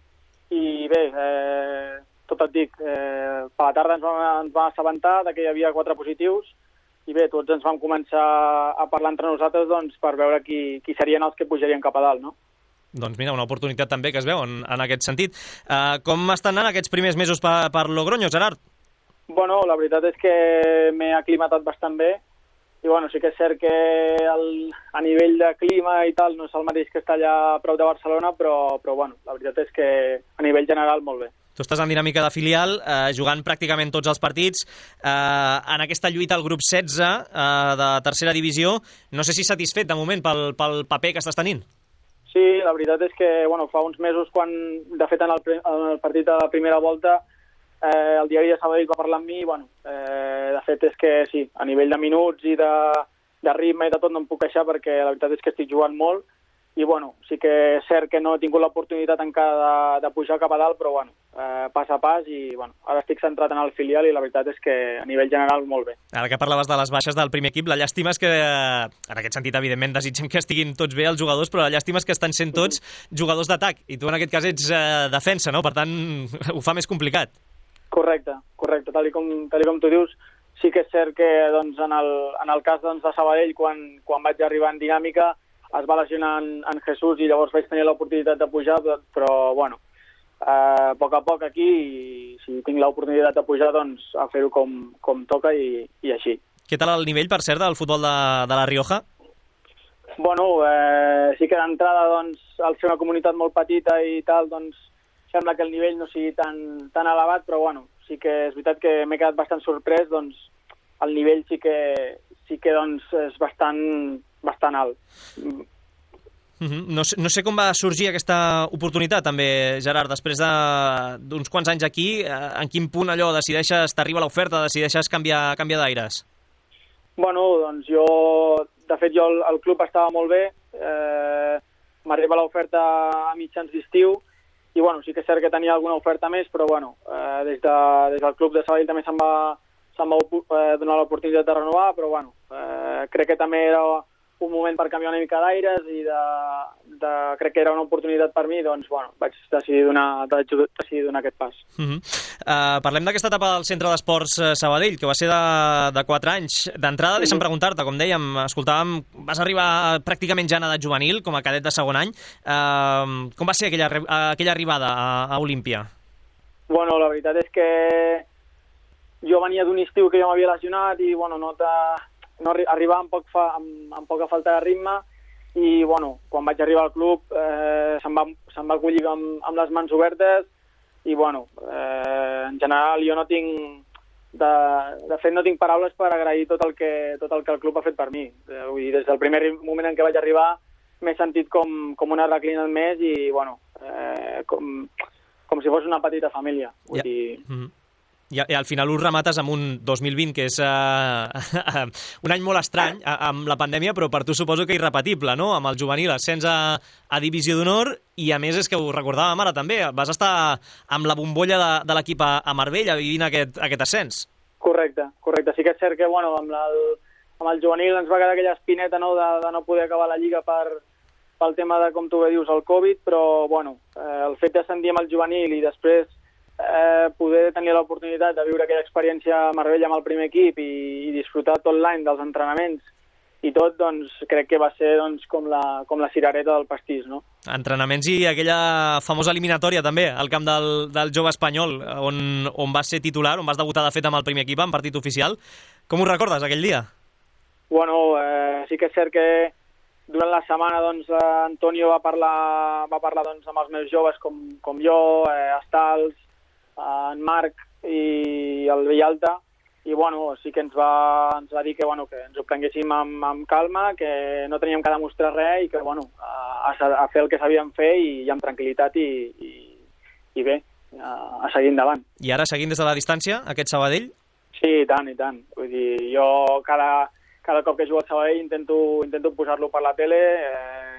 i bé, eh, tot et dic, eh, per la tarda ens vam, ens vam assabentar que hi havia quatre positius i bé, tots ens vam començar a parlar entre nosaltres doncs, per veure qui, qui serien els que pujarien cap a dalt, no? Doncs mira, una oportunitat també que es veu en, en aquest sentit. Uh, com estan anant aquests primers mesos per, per Logroño, Gerard? Bueno, la veritat és que m'he aclimatat bastant bé i bueno, sí que és cert que el, a nivell de clima i tal no és el mateix que està allà a prop de Barcelona, però, però bueno, la veritat és que a nivell general molt bé. Tu estàs en dinàmica de filial, eh, jugant pràcticament tots els partits. Eh, en aquesta lluita al grup setze eh, de tercera divisió, no sé si satisfet de moment pel, pel paper que estàs tenint. Sí, la veritat és que bueno, fa uns mesos, quan de fet en el, en el partit de la primera volta, eh, el diari de Sabadell va parlar amb mi i bueno, eh, de fet és que sí, a nivell de minuts i de, de ritme i de tot no em puc queixar perquè la veritat és que estic jugant molt i bueno, sí que és cert que no he tingut l'oportunitat encara de, de pujar cap a dalt, però bueno, eh, pas a pas i bueno, ara estic centrat en el filial i la veritat és que a nivell general molt bé. Ara que parlaves de les baixes del primer equip, la llàstima és que, en aquest sentit evidentment desitgem que estiguin tots bé els jugadors, però la llàstima és que estan sent tots jugadors d'atac i tu en aquest cas ets eh, defensa, no? Per tant, ho fa més complicat. Correcte, correcte, tal i com, tal i com tu dius, sí que és cert que doncs, en, el, en el cas doncs, de Sabadell, quan, quan vaig arribar en dinàmica, es va lesionar en, en Jesús i llavors vaig tenir l'oportunitat de pujar, però bueno, eh, a poc a poc aquí i si tinc l'oportunitat de pujar doncs a fer-ho com, com toca i, i així. Què tal el nivell, per cert, del futbol de, de la Rioja? Bueno, eh, sí que d'entrada doncs, al ser una comunitat molt petita i tal, doncs sembla que el nivell no sigui tan, tan elevat, però bueno, sí que és veritat que m'he quedat bastant sorprès, doncs el nivell sí que, sí que doncs, és bastant, bastant alt. Mm-hmm. No sé, no sé com va sorgir aquesta oportunitat, també, Gerard, després d'uns quants anys aquí, en quin punt allò decideixes, t'arriba l'oferta, decideixes canviar, canviar d'aires? Bueno, doncs jo, de fet, jo el, el club estava molt bé, eh, m'arriba l'oferta a mitjans d'estiu, i bueno, sí que és cert que tenia alguna oferta més, però bueno, eh, des, de, des del club de Sabadell també se'm va, se'm va eh, donar l'oportunitat de renovar, però bueno, eh, crec que també era un moment per canviar una mica d'aires i de, de, crec que era una oportunitat per mi, doncs bueno, vaig decidir donar, vaig decidir donar aquest pas. Uh-huh. uh, parlem d'aquesta etapa del Centre d'Esports Sabadell, que va ser de, de quatre anys. D'entrada, deixa'm preguntar-te, com dèiem, escoltàvem, vas arribar pràcticament ja en edat juvenil, com a cadet de segon any. Uh, com va ser aquella, aquella arribada a, a Olímpia? Bueno, la veritat és que jo venia d'un estiu que jo m'havia lesionat i bueno, no t'ha... no arribava amb, poc fa, amb, amb poca falta de ritme i bueno, quan vaig arribar al club eh, se'm, va, se'm va acollir amb, amb les mans obertes i bueno, eh, en general jo no tinc de, de fet no tinc paraules per agrair tot el que, tot el que el club ha fet per mi. Eh, vull dir, des del primer moment en què vaig arribar m'he sentit com, com una reclina al mes i bueno, eh, com, com si fos una petita família. Vull yeah. dir... Mm-hmm. I, I al final ho remates amb un dos mil vint que és uh, un any molt estrany uh, amb la pandèmia, però per tu suposo que irrepetible, no? Amb el juvenil, ascens a, a Divisió d'Honor i a més és que ho recordàvem ara també, vas estar amb la bombolla de, de l'equip a, a Marbella vivint aquest, aquest ascens. Correcte, correcte. Sí que és cert que bueno, amb, el, amb el juvenil ens va quedar aquella espineta, no, de, de no poder acabar la Lliga per, pel tema de, com tu bé dius, el Covid, però bueno, eh, el fet d'ascendir amb el juvenil i després Eh, poder tenir l'oportunitat de viure aquella experiència a Marbella amb el primer equip i, i disfrutar tot l'any dels entrenaments i tot, doncs crec que va ser doncs, com, la, com la cirereta del pastís, no? Entrenaments i aquella famosa eliminatòria també al camp del, del jove espanyol on, on vas ser titular, on vas debutar de fet amb el primer equip en partit oficial. Com ho recordes aquell dia? Bueno, eh, sí que és cert que durant la setmana doncs, Antonio va parlar, va parlar doncs, amb els meus joves com, com jo, eh, Estals, en Marc i el Villalta i bueno, sí que ens va, ens va dir que, bueno, que ens ho prenguéssim amb, amb calma, que no teníem que demostrar res i que bueno, a, a fer el que sabíem fer i, i amb tranquil·litat i, i, i bé, a, a seguir endavant. I ara seguint des de la distància, aquest Sabadell? Sí, i tant, i tant. Vull dir, jo cada, cada cop que jugo al Sabadell intento, intento posar-lo per la tele, eh,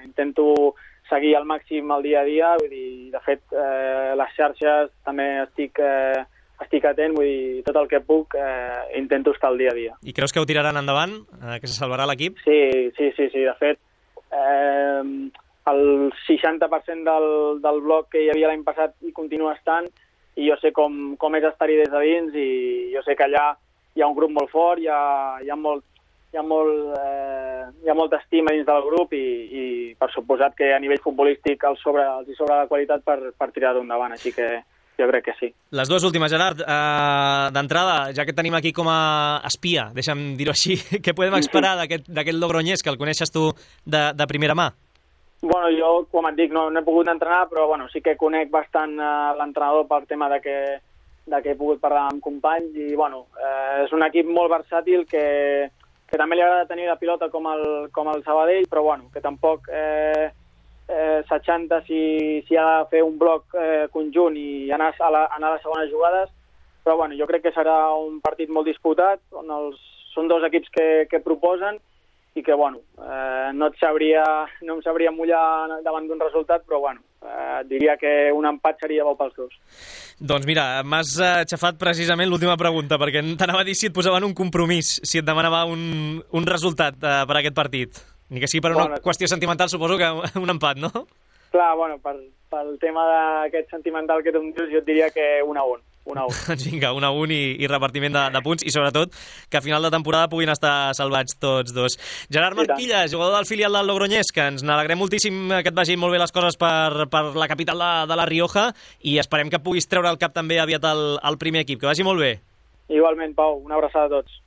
intento seguir al màxim el dia a dia, vull dir, de fet, eh, les xarxes també estic, eh, estic atent, vull dir, tot el que puc eh, intento estar al dia a dia. I creus que ho tiraran endavant, eh, que se salvarà l'equip? Sí, sí, sí, sí, de fet, eh, el seixanta per cent del, del bloc que hi havia l'any passat hi continua estant, i jo sé com, com és estar-hi des de dins, i jo sé que allà hi ha un grup molt fort, hi ha, hi ha molt hi ha, molt, eh, hi ha molta estima dins del grup i, i per suposat que a nivell futbolístic els, sobre, els hi sobra la qualitat per, per tirar-ho endavant, així que jo crec que sí. Les dues últimes, Gerard. Uh, D'entrada, ja que et tenim aquí com a espia, deixa'm dir-ho així, què podem esperar d'aquest Logroñés, que el coneixes tu de, de primera mà? Bueno, jo, com et dic, no, no he pogut entrenar, però bueno, sí que conec bastant uh, l'entrenador pel tema de que, de que he pogut parlar amb companys i bueno, eh, és un equip molt versàtil que que també li agrada tenir la pilota com el, com el Sabadell, però bueno, que tampoc eh, eh, s'aixanta si, si ha de fer un bloc eh, conjunt i anar a, la, anar a les segones jugades, però bueno, jo crec que serà un partit molt disputat, on els, són dos equips que, que proposen i que bueno, eh, no, et sabria, no em sabria mullar davant d'un resultat, però bueno, eh, diria que un empat seria bo pels dos. Doncs mira, m'has aixafat precisament l'última pregunta, perquè t'anava a dir si et posaven un compromís, si et demanava un, un resultat eh, per aquest partit. Ni que sigui per una bueno, qüestió sentimental, suposo que un empat, no? Clar, bueno, per, pel tema d'aquest sentimental que tu em dius, jo et diria que un a un. un a un. Doncs vinga, un a un i, i repartiment de, de punts, i sobretot que a final de temporada puguin estar salvats tots dos. Gerard Marquillas, jugador del filial del Logroñés, que ens n'alegrem moltíssim que et vagin molt bé les coses per, per la capital de, de la Rioja, i esperem que puguis treure el cap també aviat al, al primer equip. Que vagi molt bé. Igualment, Pau, una abraçada a tots.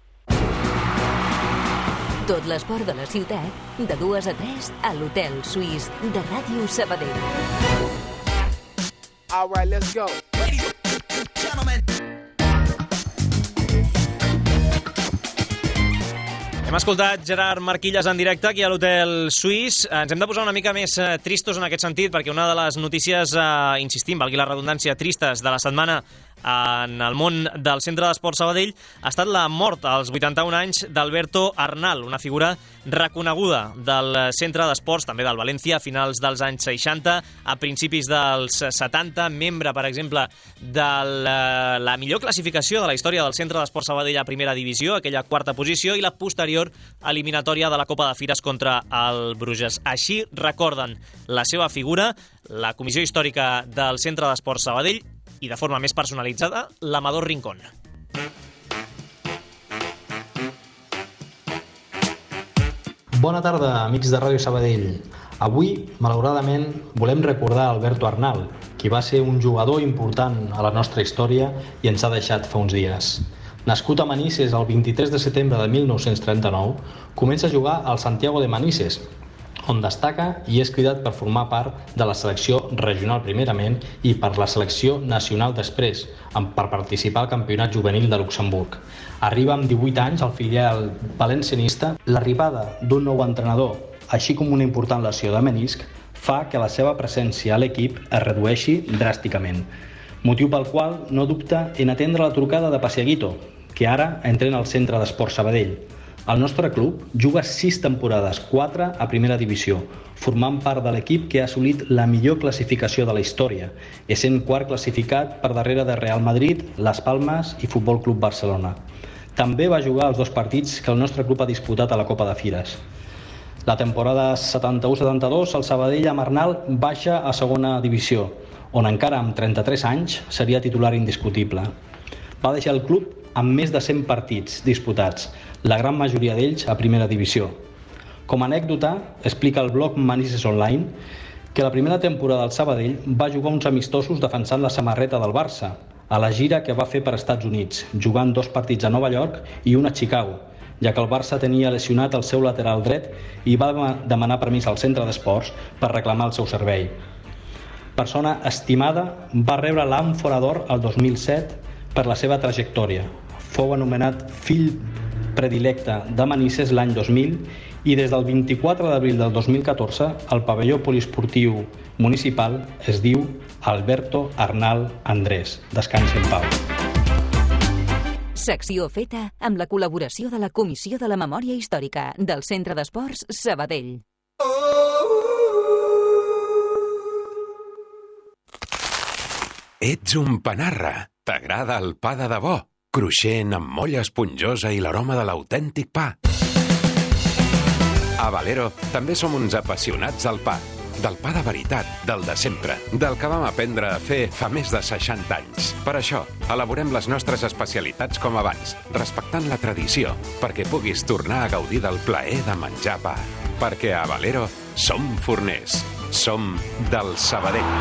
Tot l'esport de la ciutat, de dues a tres, a l'Hotel Suís de Ràdio Sabadell. All right, let's go. Hem escoltat Gerard Marquillas en directe aquí a l'Hotel Suís. Ens hem de posar una mica més eh, tristos en aquest sentit, perquè una de les notícies, eh, insistim, valgui la redundància, tristes de la setmana en el món del Centre d'Esports Sabadell ha estat la mort als vuitanta-un anys d'Alberto Arnal, una figura reconeguda del Centre d'Esports, també del València, a finals dels anys seixanta, a principis dels setanta, membre, per exemple, de la, la millor classificació de la història del Centre d'Esports Sabadell a primera divisió, aquella quarta posició, i la posterior eliminatòria de la Copa de Fires contra el Bruges. Així recorden la seva figura, la Comissió Històrica del Centre d'Esports Sabadell, i de forma més personalitzada, l'Amador Rincón. Bona tarda, amics de Ràdio Sabadell. Avui, malauradament, volem recordar Alberto Arnal, qui va ser un jugador important a la nostra història i ens ha deixat fa uns dies. Nascut a Manises el vint-i-tres de setembre de mil nou-cents trenta-nou, comença a jugar al Santiago de Manises, on destaca i és cridat per formar part de la selecció regional primerament i per la selecció nacional després, per participar al campionat juvenil de Luxemburg. Arriba amb divuit anys al filial valencianista. L'arribada d'un nou entrenador, així com una important lesió de menisc, fa que la seva presència a l'equip es redueixi dràsticament, motiu pel qual no dubta en atendre la trucada de Pasiaguito, que ara entrena al Centre d'Esports Sabadell. El nostre club juga sis temporades, quatre a primera divisió, formant part de l'equip que ha assolit la millor classificació de la història, essent quart classificat per darrere de Real Madrid, Las Palmas i Futbol Club Barcelona. També va jugar els dos partits que el nostre club ha disputat a la Copa de Fires. La temporada setanta-u setanta-dos, el Sabadell amb Arnal baixa a segona divisió, on encara amb trenta-tres anys seria titular indiscutible. Va deixar el club amb més de cent partits disputats, la gran majoria d'ells a primera divisió. Com a anècdota, explica el blog Manises Online que la primera temporada del Sabadell va jugar uns amistosos defensant la samarreta del Barça a la gira que va fer per Estats Units, jugant dos partits a Nova York i un a Chicago, ja que el Barça tenia lesionat el seu lateral dret i va demanar permís al Centre d'Esports per reclamar el seu servei. Persona estimada, va rebre l'Àmfora d'Or el dos mil set per la seva trajectòria. Fou anomenat fill predilecte de Manises l'any dos mil i des del vint-i-quatre d'abril del dos mil catorze el pavelló poliesportiu municipal es diu Alberto Arnal Andrés. Descansi en pau. Secció feta amb la col·laboració de la Comissió de la Memòria Històrica del Centre d'Esports Sabadell. Oh! Ets un panarra. T'agrada el pa de debò, cruixent amb molla esponjosa i l'aroma de l'autèntic pa. A Valero també som uns apassionats del pa. Del pa de veritat, del de sempre, del que vam aprendre a fer fa més de seixanta anys. Per això, elaborem les nostres especialitats com abans, respectant la tradició, perquè puguis tornar a gaudir del plaer de menjar pa. Perquè a Valero som forners. Som del Sabadell.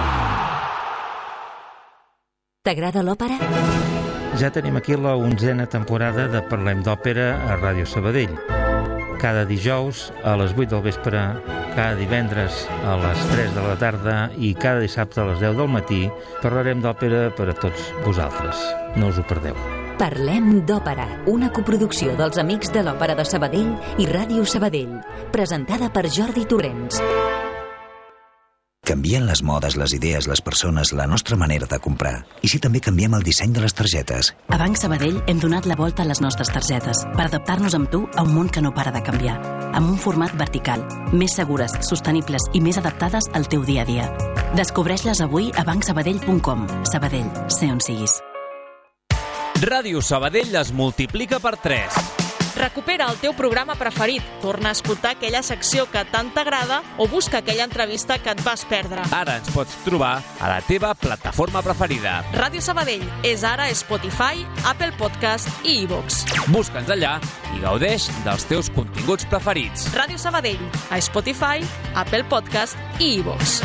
T'agrada l'òpera? Ja tenim aquí la onzena temporada de Parlem d'Òpera a Ràdio Sabadell. Cada dijous a les vuit del vespre, cada divendres a les tres de la tarda i cada dissabte a les deu del matí parlarem d'òpera per a tots vosaltres. No us ho perdeu. Parlem d'Òpera, una coproducció dels Amics de l'Òpera de Sabadell i Ràdio Sabadell, presentada per Jordi Torrents. Canvien les modes, les idees, les persones, la nostra manera de comprar. I si també canviem el disseny de les targetes? A Banc Sabadell hem donat la volta a les nostres targetes per adaptar-nos amb tu a un món que no para de canviar. Amb un format vertical, més segures, sostenibles i més adaptades al teu dia a dia. Descobreix-les avui a banc sabadell punt com. Sabadell, sé on siguis. Ràdio Sabadell es multiplica per tres. Recupera el teu programa preferit, torna a escoltar aquella secció que tant t'agrada o busca aquella entrevista que et vas perdre. Ara ens pots trobar a la teva plataforma preferida. Ràdio Sabadell és ara a Spotify, Apple Podcast i iVoox. Busca'ns allà i gaudeix dels teus continguts preferits. Ràdio Sabadell, a Spotify, Apple Podcast i iVoox.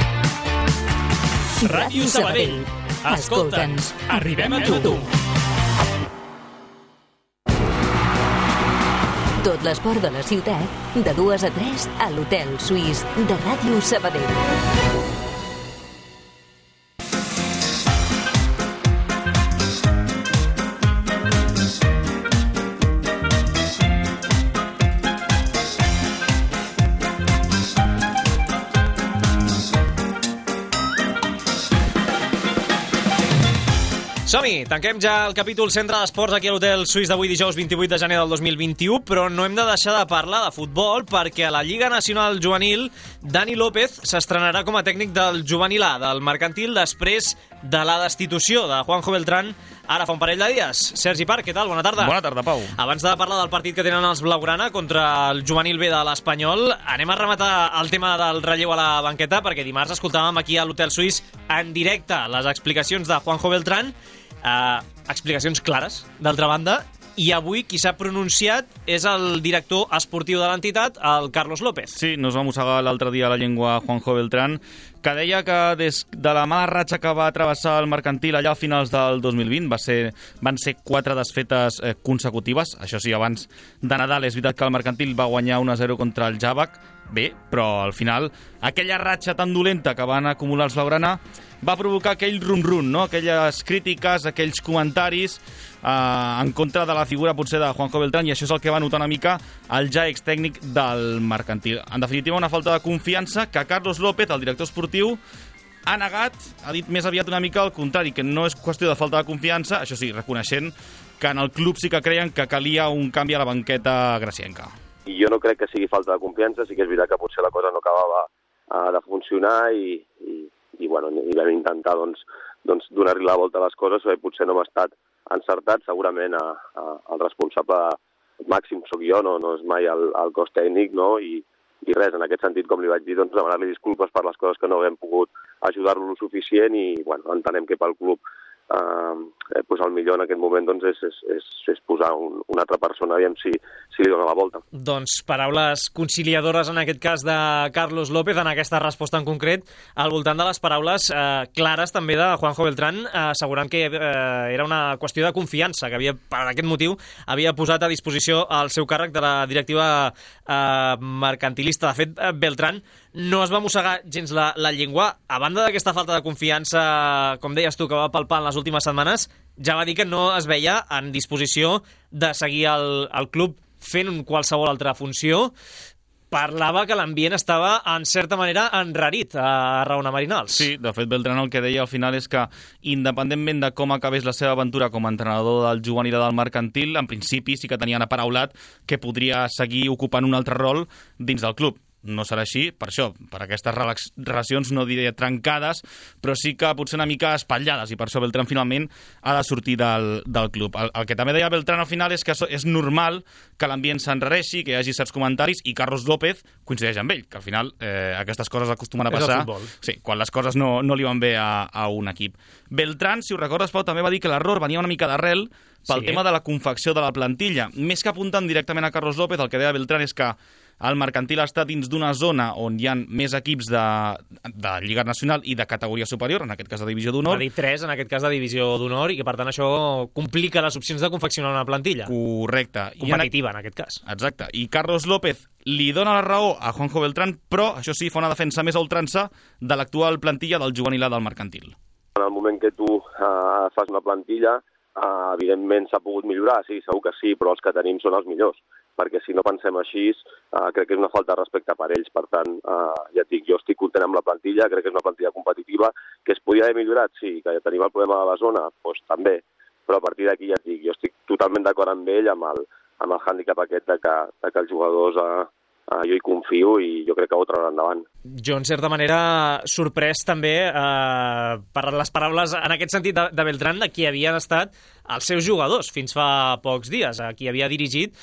Ràdio Sabadell. Escolta'ns, arribem a tu. Tot l'esport de la ciutat, de dues a tres, a l'Hotel Suís de Ràdio Sabadell. Som-hi! Tanquem ja el capítol Centre d'Esports aquí a l'Hotel Suís d'avui dijous vint-i-vuit de gener del dos mil vint-i-u, però no hem de deixar de parlar de futbol perquè a la Lliga Nacional Juvenil Dani López s'estrenarà com a tècnic del Juvenil A, del Mercantil, després de la destitució de Juanjo Beltrán ara fa un parell de dies. Sergi Parc, què tal? Bona tarda. Bona tarda, Pau. Abans de parlar del partit que tenen els Blaugrana contra el Juvenil B de l'Espanyol, anem a rematar el tema del relleu a la banqueta perquè dimarts escoltàvem aquí a l'Hotel Suís en directe les explicacions de Juanjo Beltrán, eh, explicacions clares, d'altra banda, i avui qui s'ha pronunciat és el director esportiu de l'entitat, el Carlos López. Sí, nos va mossegar l'altre dia la llengua Juanjo Beltrán, que deia que des de la mala ratxa que va travessar el Mercantil allà a finals del dos mil vint va ser, van ser quatre desfetes eh, consecutives. Això sí, abans de Nadal és veritat que el Mercantil va guanyar un a zero contra el Javac, bé, però al final aquella ratxa tan dolenta que van acumular els Blaugrana va provocar aquell rum-rum, no? Aquelles crítiques, aquells comentaris eh, en contra de la figura potser de Juanjo Beltrán, i això és el que va notar una mica el ja extècnic del Mercantil. En definitiva, una falta de confiança que Carlos López, el director esportiu, ha negat, ha dit més aviat una mica al contrari, que no és qüestió de falta de confiança, això sí, reconeixent que en el club sí que creien que calia un canvi a la banqueta gracienca. I jo no crec que sigui falta de confiança, sí que és veritat que potser la cosa no acabava uh, de funcionar i, i, i, bueno, i vam intentar doncs, doncs donar-li la volta a les coses, perquè potser no hem estat encertats, segurament a, a, el responsable màxim sóc jo, no, no és mai el, el cos tècnic, no? I, i res, en aquest sentit, com li vaig dir, doncs demanar-li disculpes per les coses que no haguem pogut ajudar-lo el suficient i bueno, entenem que pel club eh, pues el millor en aquest moment doncs, és, és, és, és posar un, una altra persona, aviam si, si li dona la volta. Doncs paraules conciliadores en aquest cas de Carlos López en aquesta resposta en concret, al voltant de les paraules eh, clares també de Juanjo Beltrán, eh, assegurant que eh, era una qüestió de confiança, que havia, per aquest motiu havia posat a disposició el seu càrrec de la directiva eh, mercantilista. De fet, Beltrán no es va mossegar gens la, la llengua. A banda d'aquesta falta de confiança, com deies tu, que va palpar en les últimes setmanes, ja va dir que no es veia en disposició de seguir el, el club fent qualsevol altra funció. Parlava que l'ambient estava, en certa manera, enrarit a Raona Marinals. Sí, de fet, Beltrán el que deia al final és que, independentment de com acabés la seva aventura com a entrenador del juvenil del Mercantil, en principi sí que tenien aparaulat que podria seguir ocupant un altre rol dins del club. no serà així, per això, per aquestes relacions no diré trencades, però sí que potser una mica espatllades, i per això Beltrán finalment ha de sortir del, del club. El, el que també deia Beltrán al final és que és normal que l'ambient s'enrareixi, que hi hagi certs comentaris, i Carlos López coincideix amb ell, que al final eh, aquestes coses acostumen a passar sí, quan les coses no, no li van bé a, a un equip. Beltrán, si ho recordes, Pau, també va dir que l'error venia una mica d'arrel pel sí. tema de la confecció de la plantilla. Més que apuntant directament a Carlos López, el que deia Beltrán és que el Mercantil està dins d'una zona on hi ha més equips de, de Lliga Nacional i de categoria superior, en aquest cas de Divisió d'Honor. Va dir tres, en aquest cas de Divisió d'Honor, i que per tant això complica les opcions de confeccionar una plantilla. Correcte. Competitiva, en aquest cas. Exacte. I Carlos López li dona la raó a Juanjo Beltrán, però, això sí, fa una defensa més a ultrança de l'actual plantilla del juvenil A del Mercantil. En el moment que tu uh, fas una plantilla, uh, evidentment s'ha pogut millorar, sí, segur que sí, però els que tenim són els millors, perquè si no pensem així, uh, crec que és una falta de respecte per ells. Per tant, uh, ja et dic, jo estic content amb la plantilla, crec que és una plantilla competitiva, que es podia haver millorat, sí, que tenim el problema de la zona, doncs també, però a partir d'aquí ja et dic, jo estic totalment d'acord amb ell, amb el, amb el hàndicap aquest de que, de que els jugadors... Uh, Uh, jo hi confio i jo crec que ho trauran endavant. Jo, en certa manera, sorprès també eh, per les paraules en aquest sentit de, de Beltrán, de qui havien estat els seus jugadors fins fa pocs dies, a qui havia dirigit,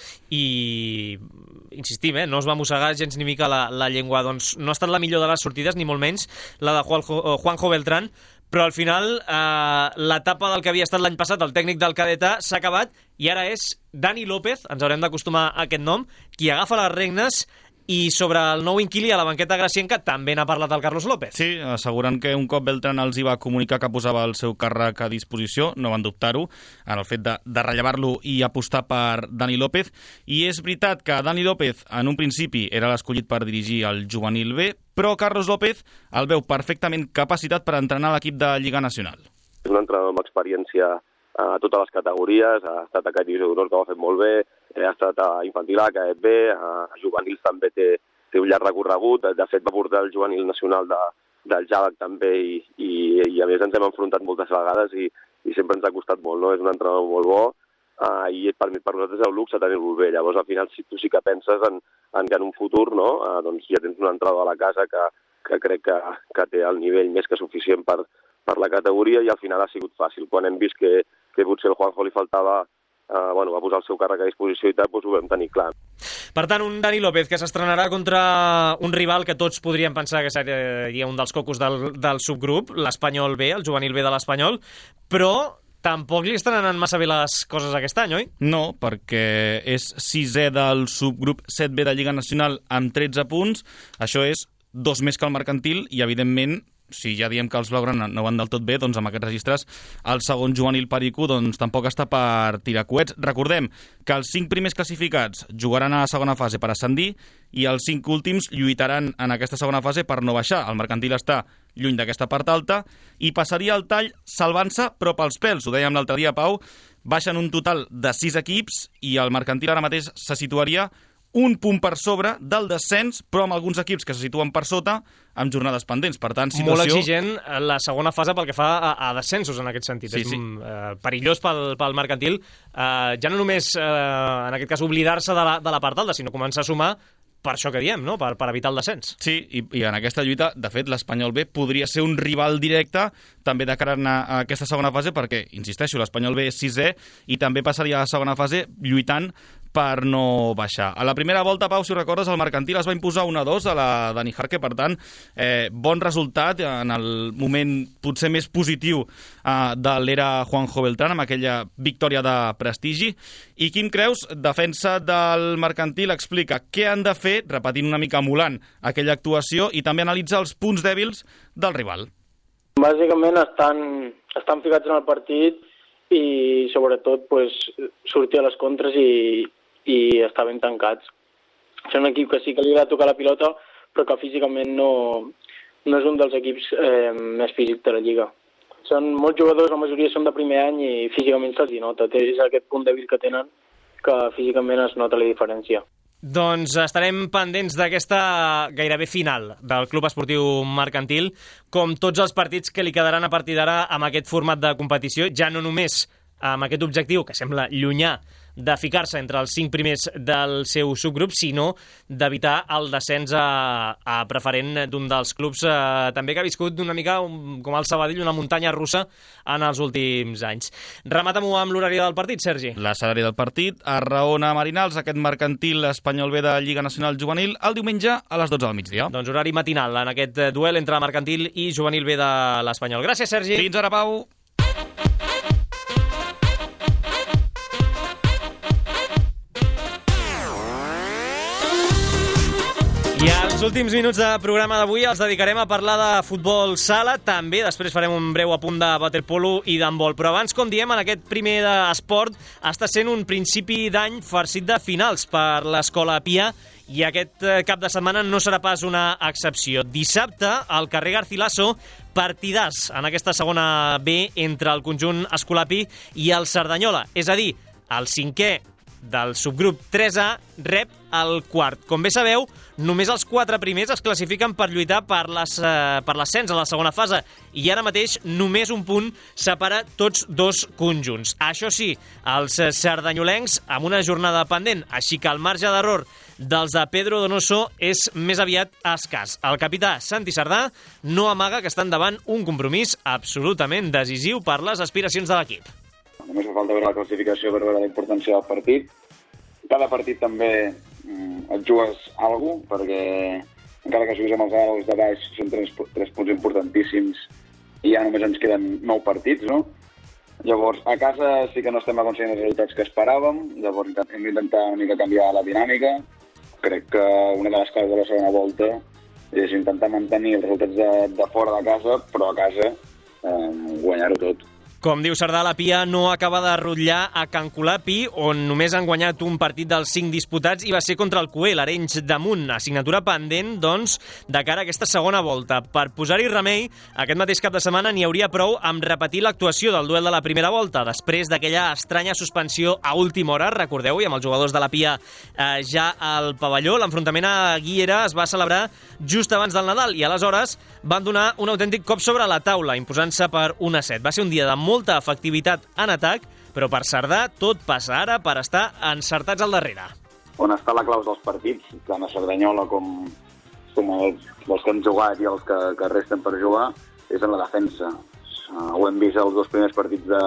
i insistim, eh, no es va mossegar gens ni mica la, la llengua. Doncs no ha estat la millor de les sortides, ni molt menys la de Juanjo, Juanjo Beltrán, però al final eh, l'etapa del que havia estat l'any passat el tècnic del Cadeta s'ha acabat i ara és Dani López, ens haurem d'acostumar a aquest nom, qui agafa les regnes. I sobre el nou inquili a la banqueta gracienca també n'ha parlat el Carlos López. Sí, assegurant que un cop Beltrán els hi va comunicar que posava el seu càrrec a disposició, no van dubtar-ho, en el fet de, de rellevar-lo i apostar per Dani López. I és veritat que Dani López en un principi era l'escollit per dirigir el juvenil B, però Carlos López el veu perfectament capacitat per entrenar l'equip de Lliga Nacional. És un entrenador amb experiència a totes les categories, ha estat a Divisió d'Honor, que ho ha fet molt bé, ha estat a Infantil A, que ha fet bé, a Juvenils també té, té un llarg recorregut, de fet va portar el Juvenil Nacional de, del Jàvec també i, i, i a més ens hem enfrontat moltes vegades i, i sempre ens ha costat molt, no? És un entrenador molt bo uh, i per, per nosaltres és un luxe tenir-lo bé. Llavors al final si tu sí que penses en, en que en un futur no? uh, doncs ja tens un entrenador a la casa que, que crec que, que té el nivell més que suficient per, per la categoria i al final ha sigut fàcil. Quan hem vist que, que potser al Juanjo li faltava, eh, bueno, va posar el seu càrrec a disposició i tal, doncs ho vam tenir clar. Per tant, un Dani López que s'estrenarà contra un rival que tots podríem pensar que seria un dels cocos del, del subgrup, l'Espanyol B, el juvenil B de l'Espanyol, però tampoc li estan anant massa bé les coses aquest any, oi? No, perquè és sisè del subgrup set B de Lliga Nacional amb tretze punts, això és dos més que el Mercantil i, evidentment, si ja diem que els blaugrana no van del tot bé, doncs amb aquests registres el segon juvenil Perico doncs tampoc està per tirar coets. Recordem que els cinc primers classificats jugaran a la segona fase per ascendir i els cinc últims lluitaran en aquesta segona fase per no baixar. El Mercantil està lluny d'aquesta part alta i passaria el tall salvant-se però pels pèls. Ho dèiem l'altre dia, Pau, baixen un total de sis equips i el Mercantil ara mateix se situaria un punt per sobre del descens, però amb alguns equips que se situen per sota amb jornades pendents. Per tant, situació... Molt exigent la segona fase pel que fa a, a descensos, en aquest sentit. Sí, és sí. Eh, perillós pel, pel Mercantil. Eh, ja no només, eh, en aquest cas, oblidar-se de la, de la part alta, sinó començar a sumar per això que diem, no? per, per evitar el descens. Sí, i, i en aquesta lluita, de fet, l'Espanyol B podria ser un rival directe també de cara a, a aquesta segona fase, perquè, insisteixo, l'Espanyol B és sisè i també passaria a la segona fase lluitant per no baixar. A la primera volta, Pau, si ho recordes, el Mercantil es va imposar un a dos a la Dani Jarque, per tant, eh, bon resultat en el moment potser més positiu eh, de l'era Juanjo Beltrán, amb aquella victòria de prestigi. I Quim Creus, defensa del Mercantil, explica què han de fer, repetint una mica emulant aquella actuació, i també analitza els punts dèbils del rival. Bàsicament estan, estan ficats en el partit i sobretot pues, sortir a les contres i, i estar ben tancats. És un equip que sí que li ha de tocar la pilota, però que físicament no, no és un dels equips eh, més físics de la Lliga. Són molts jugadors, la majoria són de primer any i físicament se'ls nota. És aquest punt dèbil que tenen que físicament es nota la diferència. Doncs estarem pendents d'aquesta gairebé final del Club Esportiu Mercantil, com tots els partits que li quedaran a partir d'ara amb aquest format de competició, ja no només amb aquest objectiu, que sembla llunyà de ficar-se entre els cinc primers del seu subgrup, sinó d'evitar el descens a, a preferent d'un dels clubs eh, també que ha viscut una mica un, com el Sabadell, una muntanya russa en els últims anys. Remata-m'ho amb l'horari del partit, Sergi. L'escenari del partit, Arraona Marinals, aquest mercantil Espanyol B de Lliga Nacional Juvenil, el diumenge a les dotze del migdia. Doncs horari matinal en aquest duel entre mercantil i Juvenil B de l'Espanyol. Gràcies, Sergi. Fins ara, Pau. I els últims minuts de programa d'avui els dedicarem a parlar de futbol sala. També després farem un breu apunt de waterpolo i d'handbol. Però abans, com diem, en aquest primer d'esport està sent un principi d'any farcit de finals per l'Escola Pia i aquest cap de setmana no serà pas una excepció. Dissabte, al carrer Garcilaso, partidàs en aquesta segona B entre el conjunt escolapí i el Cerdanyola. És a dir, el cinquè del subgrup tres A rep el quart. Com bé sabeu, només els quatre primers es classifiquen per lluitar per les, eh, per l'ascens a la segona fase i ara mateix només un punt separa tots dos conjunts. Això sí, els cerdanyolencs amb una jornada pendent, així que el marge d'error dels de Pedro Donoso és més aviat escàs. El capità Santi Sardà no amaga que està endavant un compromís absolutament decisiu per les aspiracions de l'equip. Només fa falta veure la classificació per veure la importància del partit. Cada partit també mm, et jugues alguna cosa, perquè encara que juguis amb els alt de baix són tres, tres punts importantíssims i ja només ens queden nou partits, no? Llavors, a casa sí que no estem aconseguint els resultats que esperàvem, llavors hem d'intentar una mica canviar la dinàmica. Crec que una de les coses de la segona volta és intentar mantenir els resultats de, de fora de casa, però a casa eh, guanyar-ho tot. Com diu Sardà, la Pia no acaba de rotllar a Can Colapi, on només han guanyat un partit dels cinc disputats i va ser contra el Cué, l'Arenys damunt. Assignatura pendent, doncs, de cara a aquesta segona volta. Per posar-hi remei, aquest mateix cap de setmana n'hi hauria prou amb repetir l'actuació del duel de la primera volta, després d'aquella estranya suspensió a última hora, recordeu, i amb els jugadors de la Pia eh, ja al pavelló. L'enfrontament a Guiera es va celebrar just abans del Nadal i aleshores van donar un autèntic cop sobre la taula, imposant-se per un a set. Va ser un dia de molta efectivitat en atac, però per Sardà tot passa ara per estar encertats al darrere. On està la clau dels partits, tant a Cerdanyola com, com els, els que han jugat i els que, que resten per jugar, és en la defensa. Uh, ho hem vist els dos primers partits de,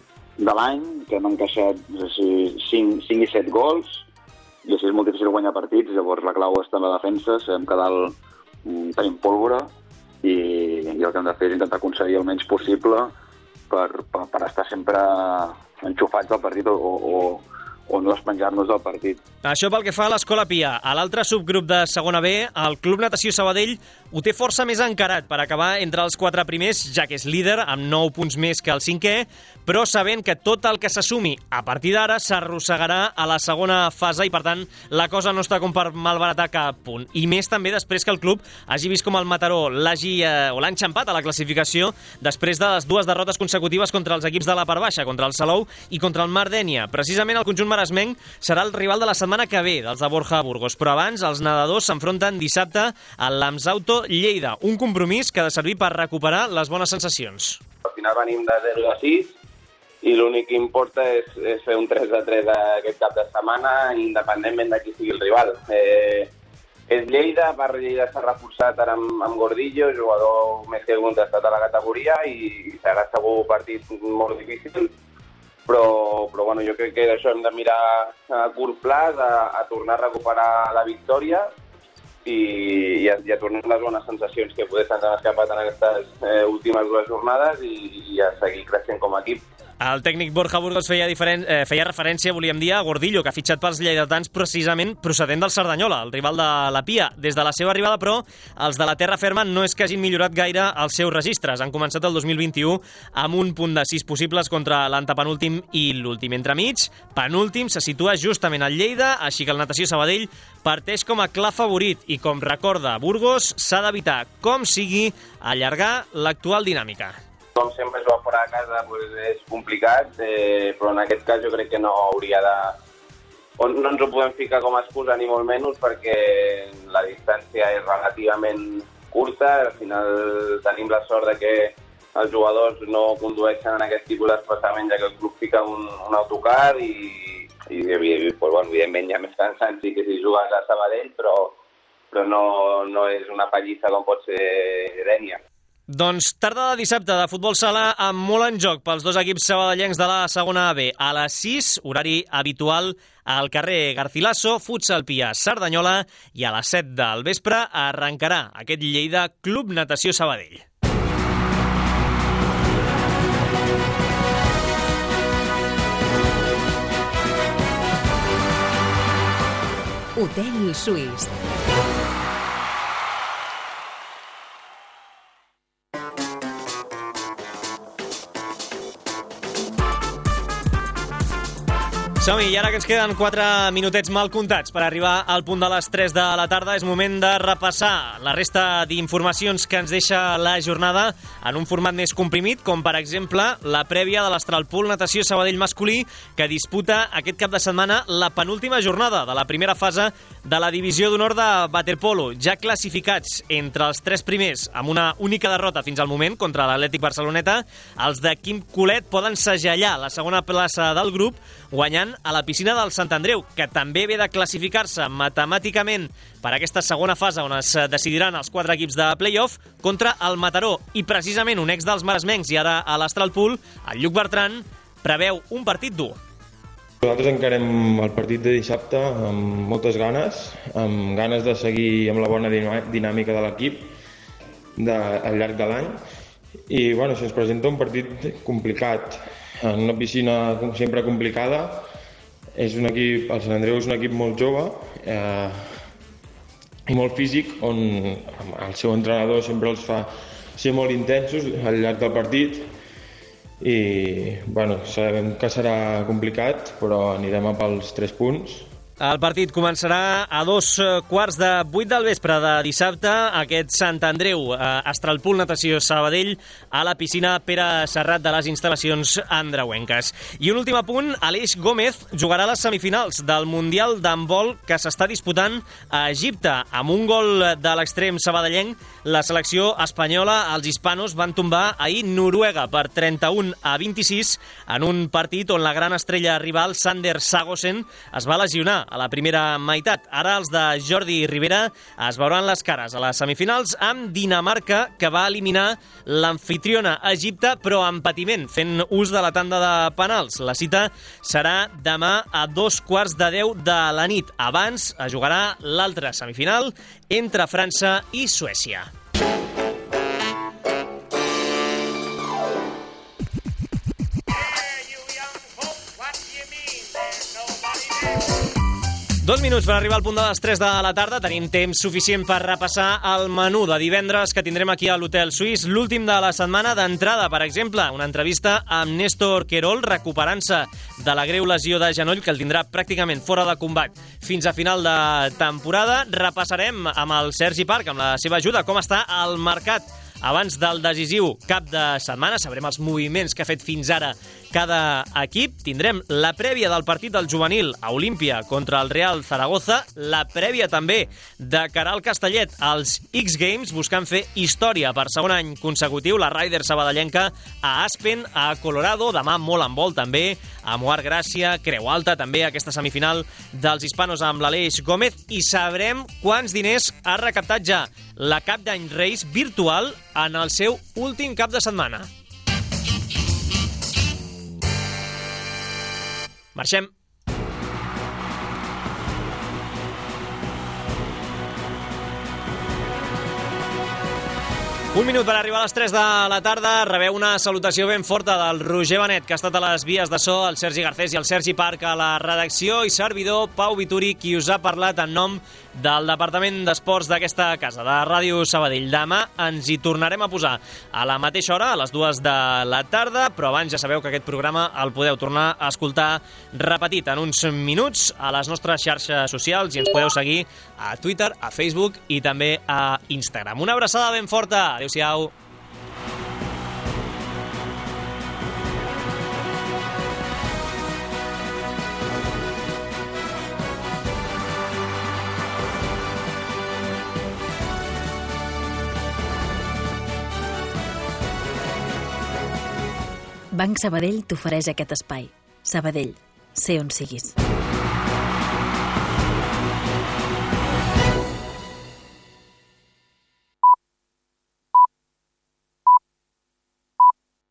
de l'any, que hem encaixat no sé si, cinc, cinc i set gols, i així és molt difícil guanyar partits, llavors la clau està en la defensa, sabem que dalt um, tenim pólvora, i, i el que hem de fer és intentar aconseguir el menys possible per, per, per estar sempre enxufats al partit o, o, o no despenjar-nos del partit. Això pel que fa a l'Escola Pia. A l'altre subgrup de segona B, el Club Natació Sabadell ho té força més encarat per acabar entre els quatre primers, ja que és líder amb nou punts més que el cinquè, però sabent que tot el que s'assumi a partir d'ara s'arrossegarà a la segona fase i, per tant, la cosa no està com per malbaratar cap punt. I més també després que el club hagi vist com el Mataró l'hagi eh, o l'ha enxampat a la classificació després de les dues derrotes consecutives contra els equips de la part baixa, contra el Salou i contra el Mar Dénia. Precisament el conjunt maresmenc serà el rival de la setmana que ve, dels de Borja Burgos, però abans els nedadors s'enfronten dissabte al Lamsauto Lleida, un compromís que ha de servir per recuperar les bones sensacions. Al final venim de zero a sis i l'únic que importa és, és fer un tres a tres aquest cap de setmana, independentment de qui sigui el rival. Eh, és Lleida, per Lleida s'ha reforçat ara amb, amb Gordillo, jugador més que contestat a la categoria, i serà segur un partit molt difícil, però, però bueno, jo crec que d'això hem de mirar a curt plaç, a, a tornar a recuperar la victòria i, i, a, i a tornar les bones sensacions que potser se'ns han escapat en aquestes eh, últimes dues jornades i, i a seguir creixent com a equip. El tècnic Borja Burgos feia, diferent, eh, feia referència, volíem dir, a Gordillo, que ha fitxat pels lleidatans precisament procedent del Cerdanyola, el rival de la Pia. Des de la seva arribada, però, els de la terra ferma no és que hagin millorat gaire els seus registres. Han començat el dos mil vint-i-u amb un punt de sis possibles contra l'antepenúltim i l'últim. Entremig, penúltim, se situa justament al Lleida, així que el Natació Sabadell parteix com a clar favorit i, com recorda Burgos, s'ha d'evitar, com sigui, allargar l'actual dinàmica. Com sempre jugar fora de casa pues, és complicat, eh, però en aquest cas jo crec que no hauria de... O no ens ho podem ficar com a excusa ni molt menys perquè la distància és relativament curta, al final tenim la sort de que els jugadors no condueixen en aquest tipus d'espaçament ja que el club fica un, un autocar i, i, i pues, bueno, evidentment hi ha més cansanci que si jugues a Sabadell, però, però no, no és una pallissa com pot ser Dénia. Doncs tarda de dissabte de futbol sala amb molt en joc pels dos equips sabadellencs de la segona A B. A les sis, horari habitual al carrer Garcilaso, Futsal Pia Cerdanyola, i a les set del vespre arrencarà aquest Lleida Club Natació Sabadell. Hotel Suís. Som-hi, i ara que ens queden quatre minutets mal comptats per arribar al punt de les tres de la tarda, és moment de repassar la resta d'informacions que ens deixa la jornada en un format més comprimit, com per exemple la prèvia de l'Astralpool Natació Sabadell masculí, que disputa aquest cap de setmana la penúltima jornada de la primera fase de la divisió d'honor de waterpolo, ja classificats entre els tres primers amb una única derrota fins al moment contra l'Atlètic Barceloneta. Els de Quim Colet poden segellar la segona plaça del grup guanyant a la piscina del Sant Andreu, que també ve de classificar-se matemàticament per aquesta segona fase on es decidiran els quatre equips de play-off contra el Mataró. I precisament un ex dels maresmencs i ara a l'Astralpool, el Lluc Bertran, preveu un partit dur. Nosaltres encarem el partit de dissabte amb moltes ganes, amb ganes de seguir amb la bona dinàmica de l'equip de, al llarg de l'any. I bueno, se'ns presenta un partit complicat, en una piscina sempre complicada. És un equip, el Sant Andreu és un equip molt jove eh, i molt físic, on el seu entrenador sempre els fa ser molt intensos al llarg del partit. I bueno, sabem que serà complicat, però anirem a pels tres punts. El partit començarà a dos quarts de vuit del vespre de dissabte, aquest Sant Andreu, Astralpool Natació Sabadell, a la piscina Pere Serrat de les instal·lacions andreuenques. I un últim apunt, Aleix Gómez jugarà a les semifinals del Mundial d'handbol que s'està disputant a Egipte. Amb un gol de l'extrem sabadellenc, la selecció espanyola, els hispanos, van tombar ahir Noruega per trenta-un a vint-i-sis en un partit on la gran estrella rival, Sander Sagosen, es va lesionar a la primera meitat. Ara els de Jordi Rivera es veuran les cares a les semifinals amb Dinamarca, que va eliminar l'amfitriona Egipte, però amb patiment, fent ús de la tanda de penals. La cita serà demà a dos quarts de deu de la nit. Abans es jugarà l'altra semifinal entre França i Suècia. Dos minuts per arribar al punt de les tres de la tarda. Tenim temps suficient per repassar el menú de divendres que tindrem aquí a l'Hotel Suís. L'últim de la setmana d'entrada, per exemple, una entrevista amb Néstor Querol, recuperant-se de la greu lesió de genoll que el tindrà pràcticament fora de combat fins a final de temporada. Repassarem amb el Sergi Parc, amb la seva ajuda, com està el mercat abans del decisiu cap de setmana. Sabrem els moviments que ha fet fins ara cada equip. Tindrem la prèvia del partit del juvenil a Olímpia contra el Real Zaragoza, la prèvia també de Caral Castellet als X Games, buscant fer història per segon any consecutiu, la Ryder sabadellenca a Aspen, a Colorado, demà molt en vol també, a Moar Gràcia, Creu Alta, també aquesta semifinal dels hispanos amb l'Aleix Gómez, i sabrem quants diners ha recaptat ja la Cap d'Any Reis virtual en el seu últim cap de setmana. Marxem. Un minut per arribar a les tres de la tarda. Rebeu una salutació ben forta del Roger Benet, que ha estat a les vies de so, el Sergi Garcés i el Sergi Parc a la redacció, i servidor Pau Vituri, qui us ha parlat en nom del Departament d'Esports d'aquesta casa, de Ràdio Sabadell. Demà ens hi tornarem a posar a la mateixa hora, a les dues de la tarda, però abans ja sabeu que aquest programa el podeu tornar a escoltar repetit en uns minuts a les nostres xarxes socials, i ens podeu seguir a Twitter, a Facebook i també a Instagram. Una abraçada ben forta. Adéu-siau. Banc Sabadell t'ofereix aquest espai. Sabadell, sé on siguis.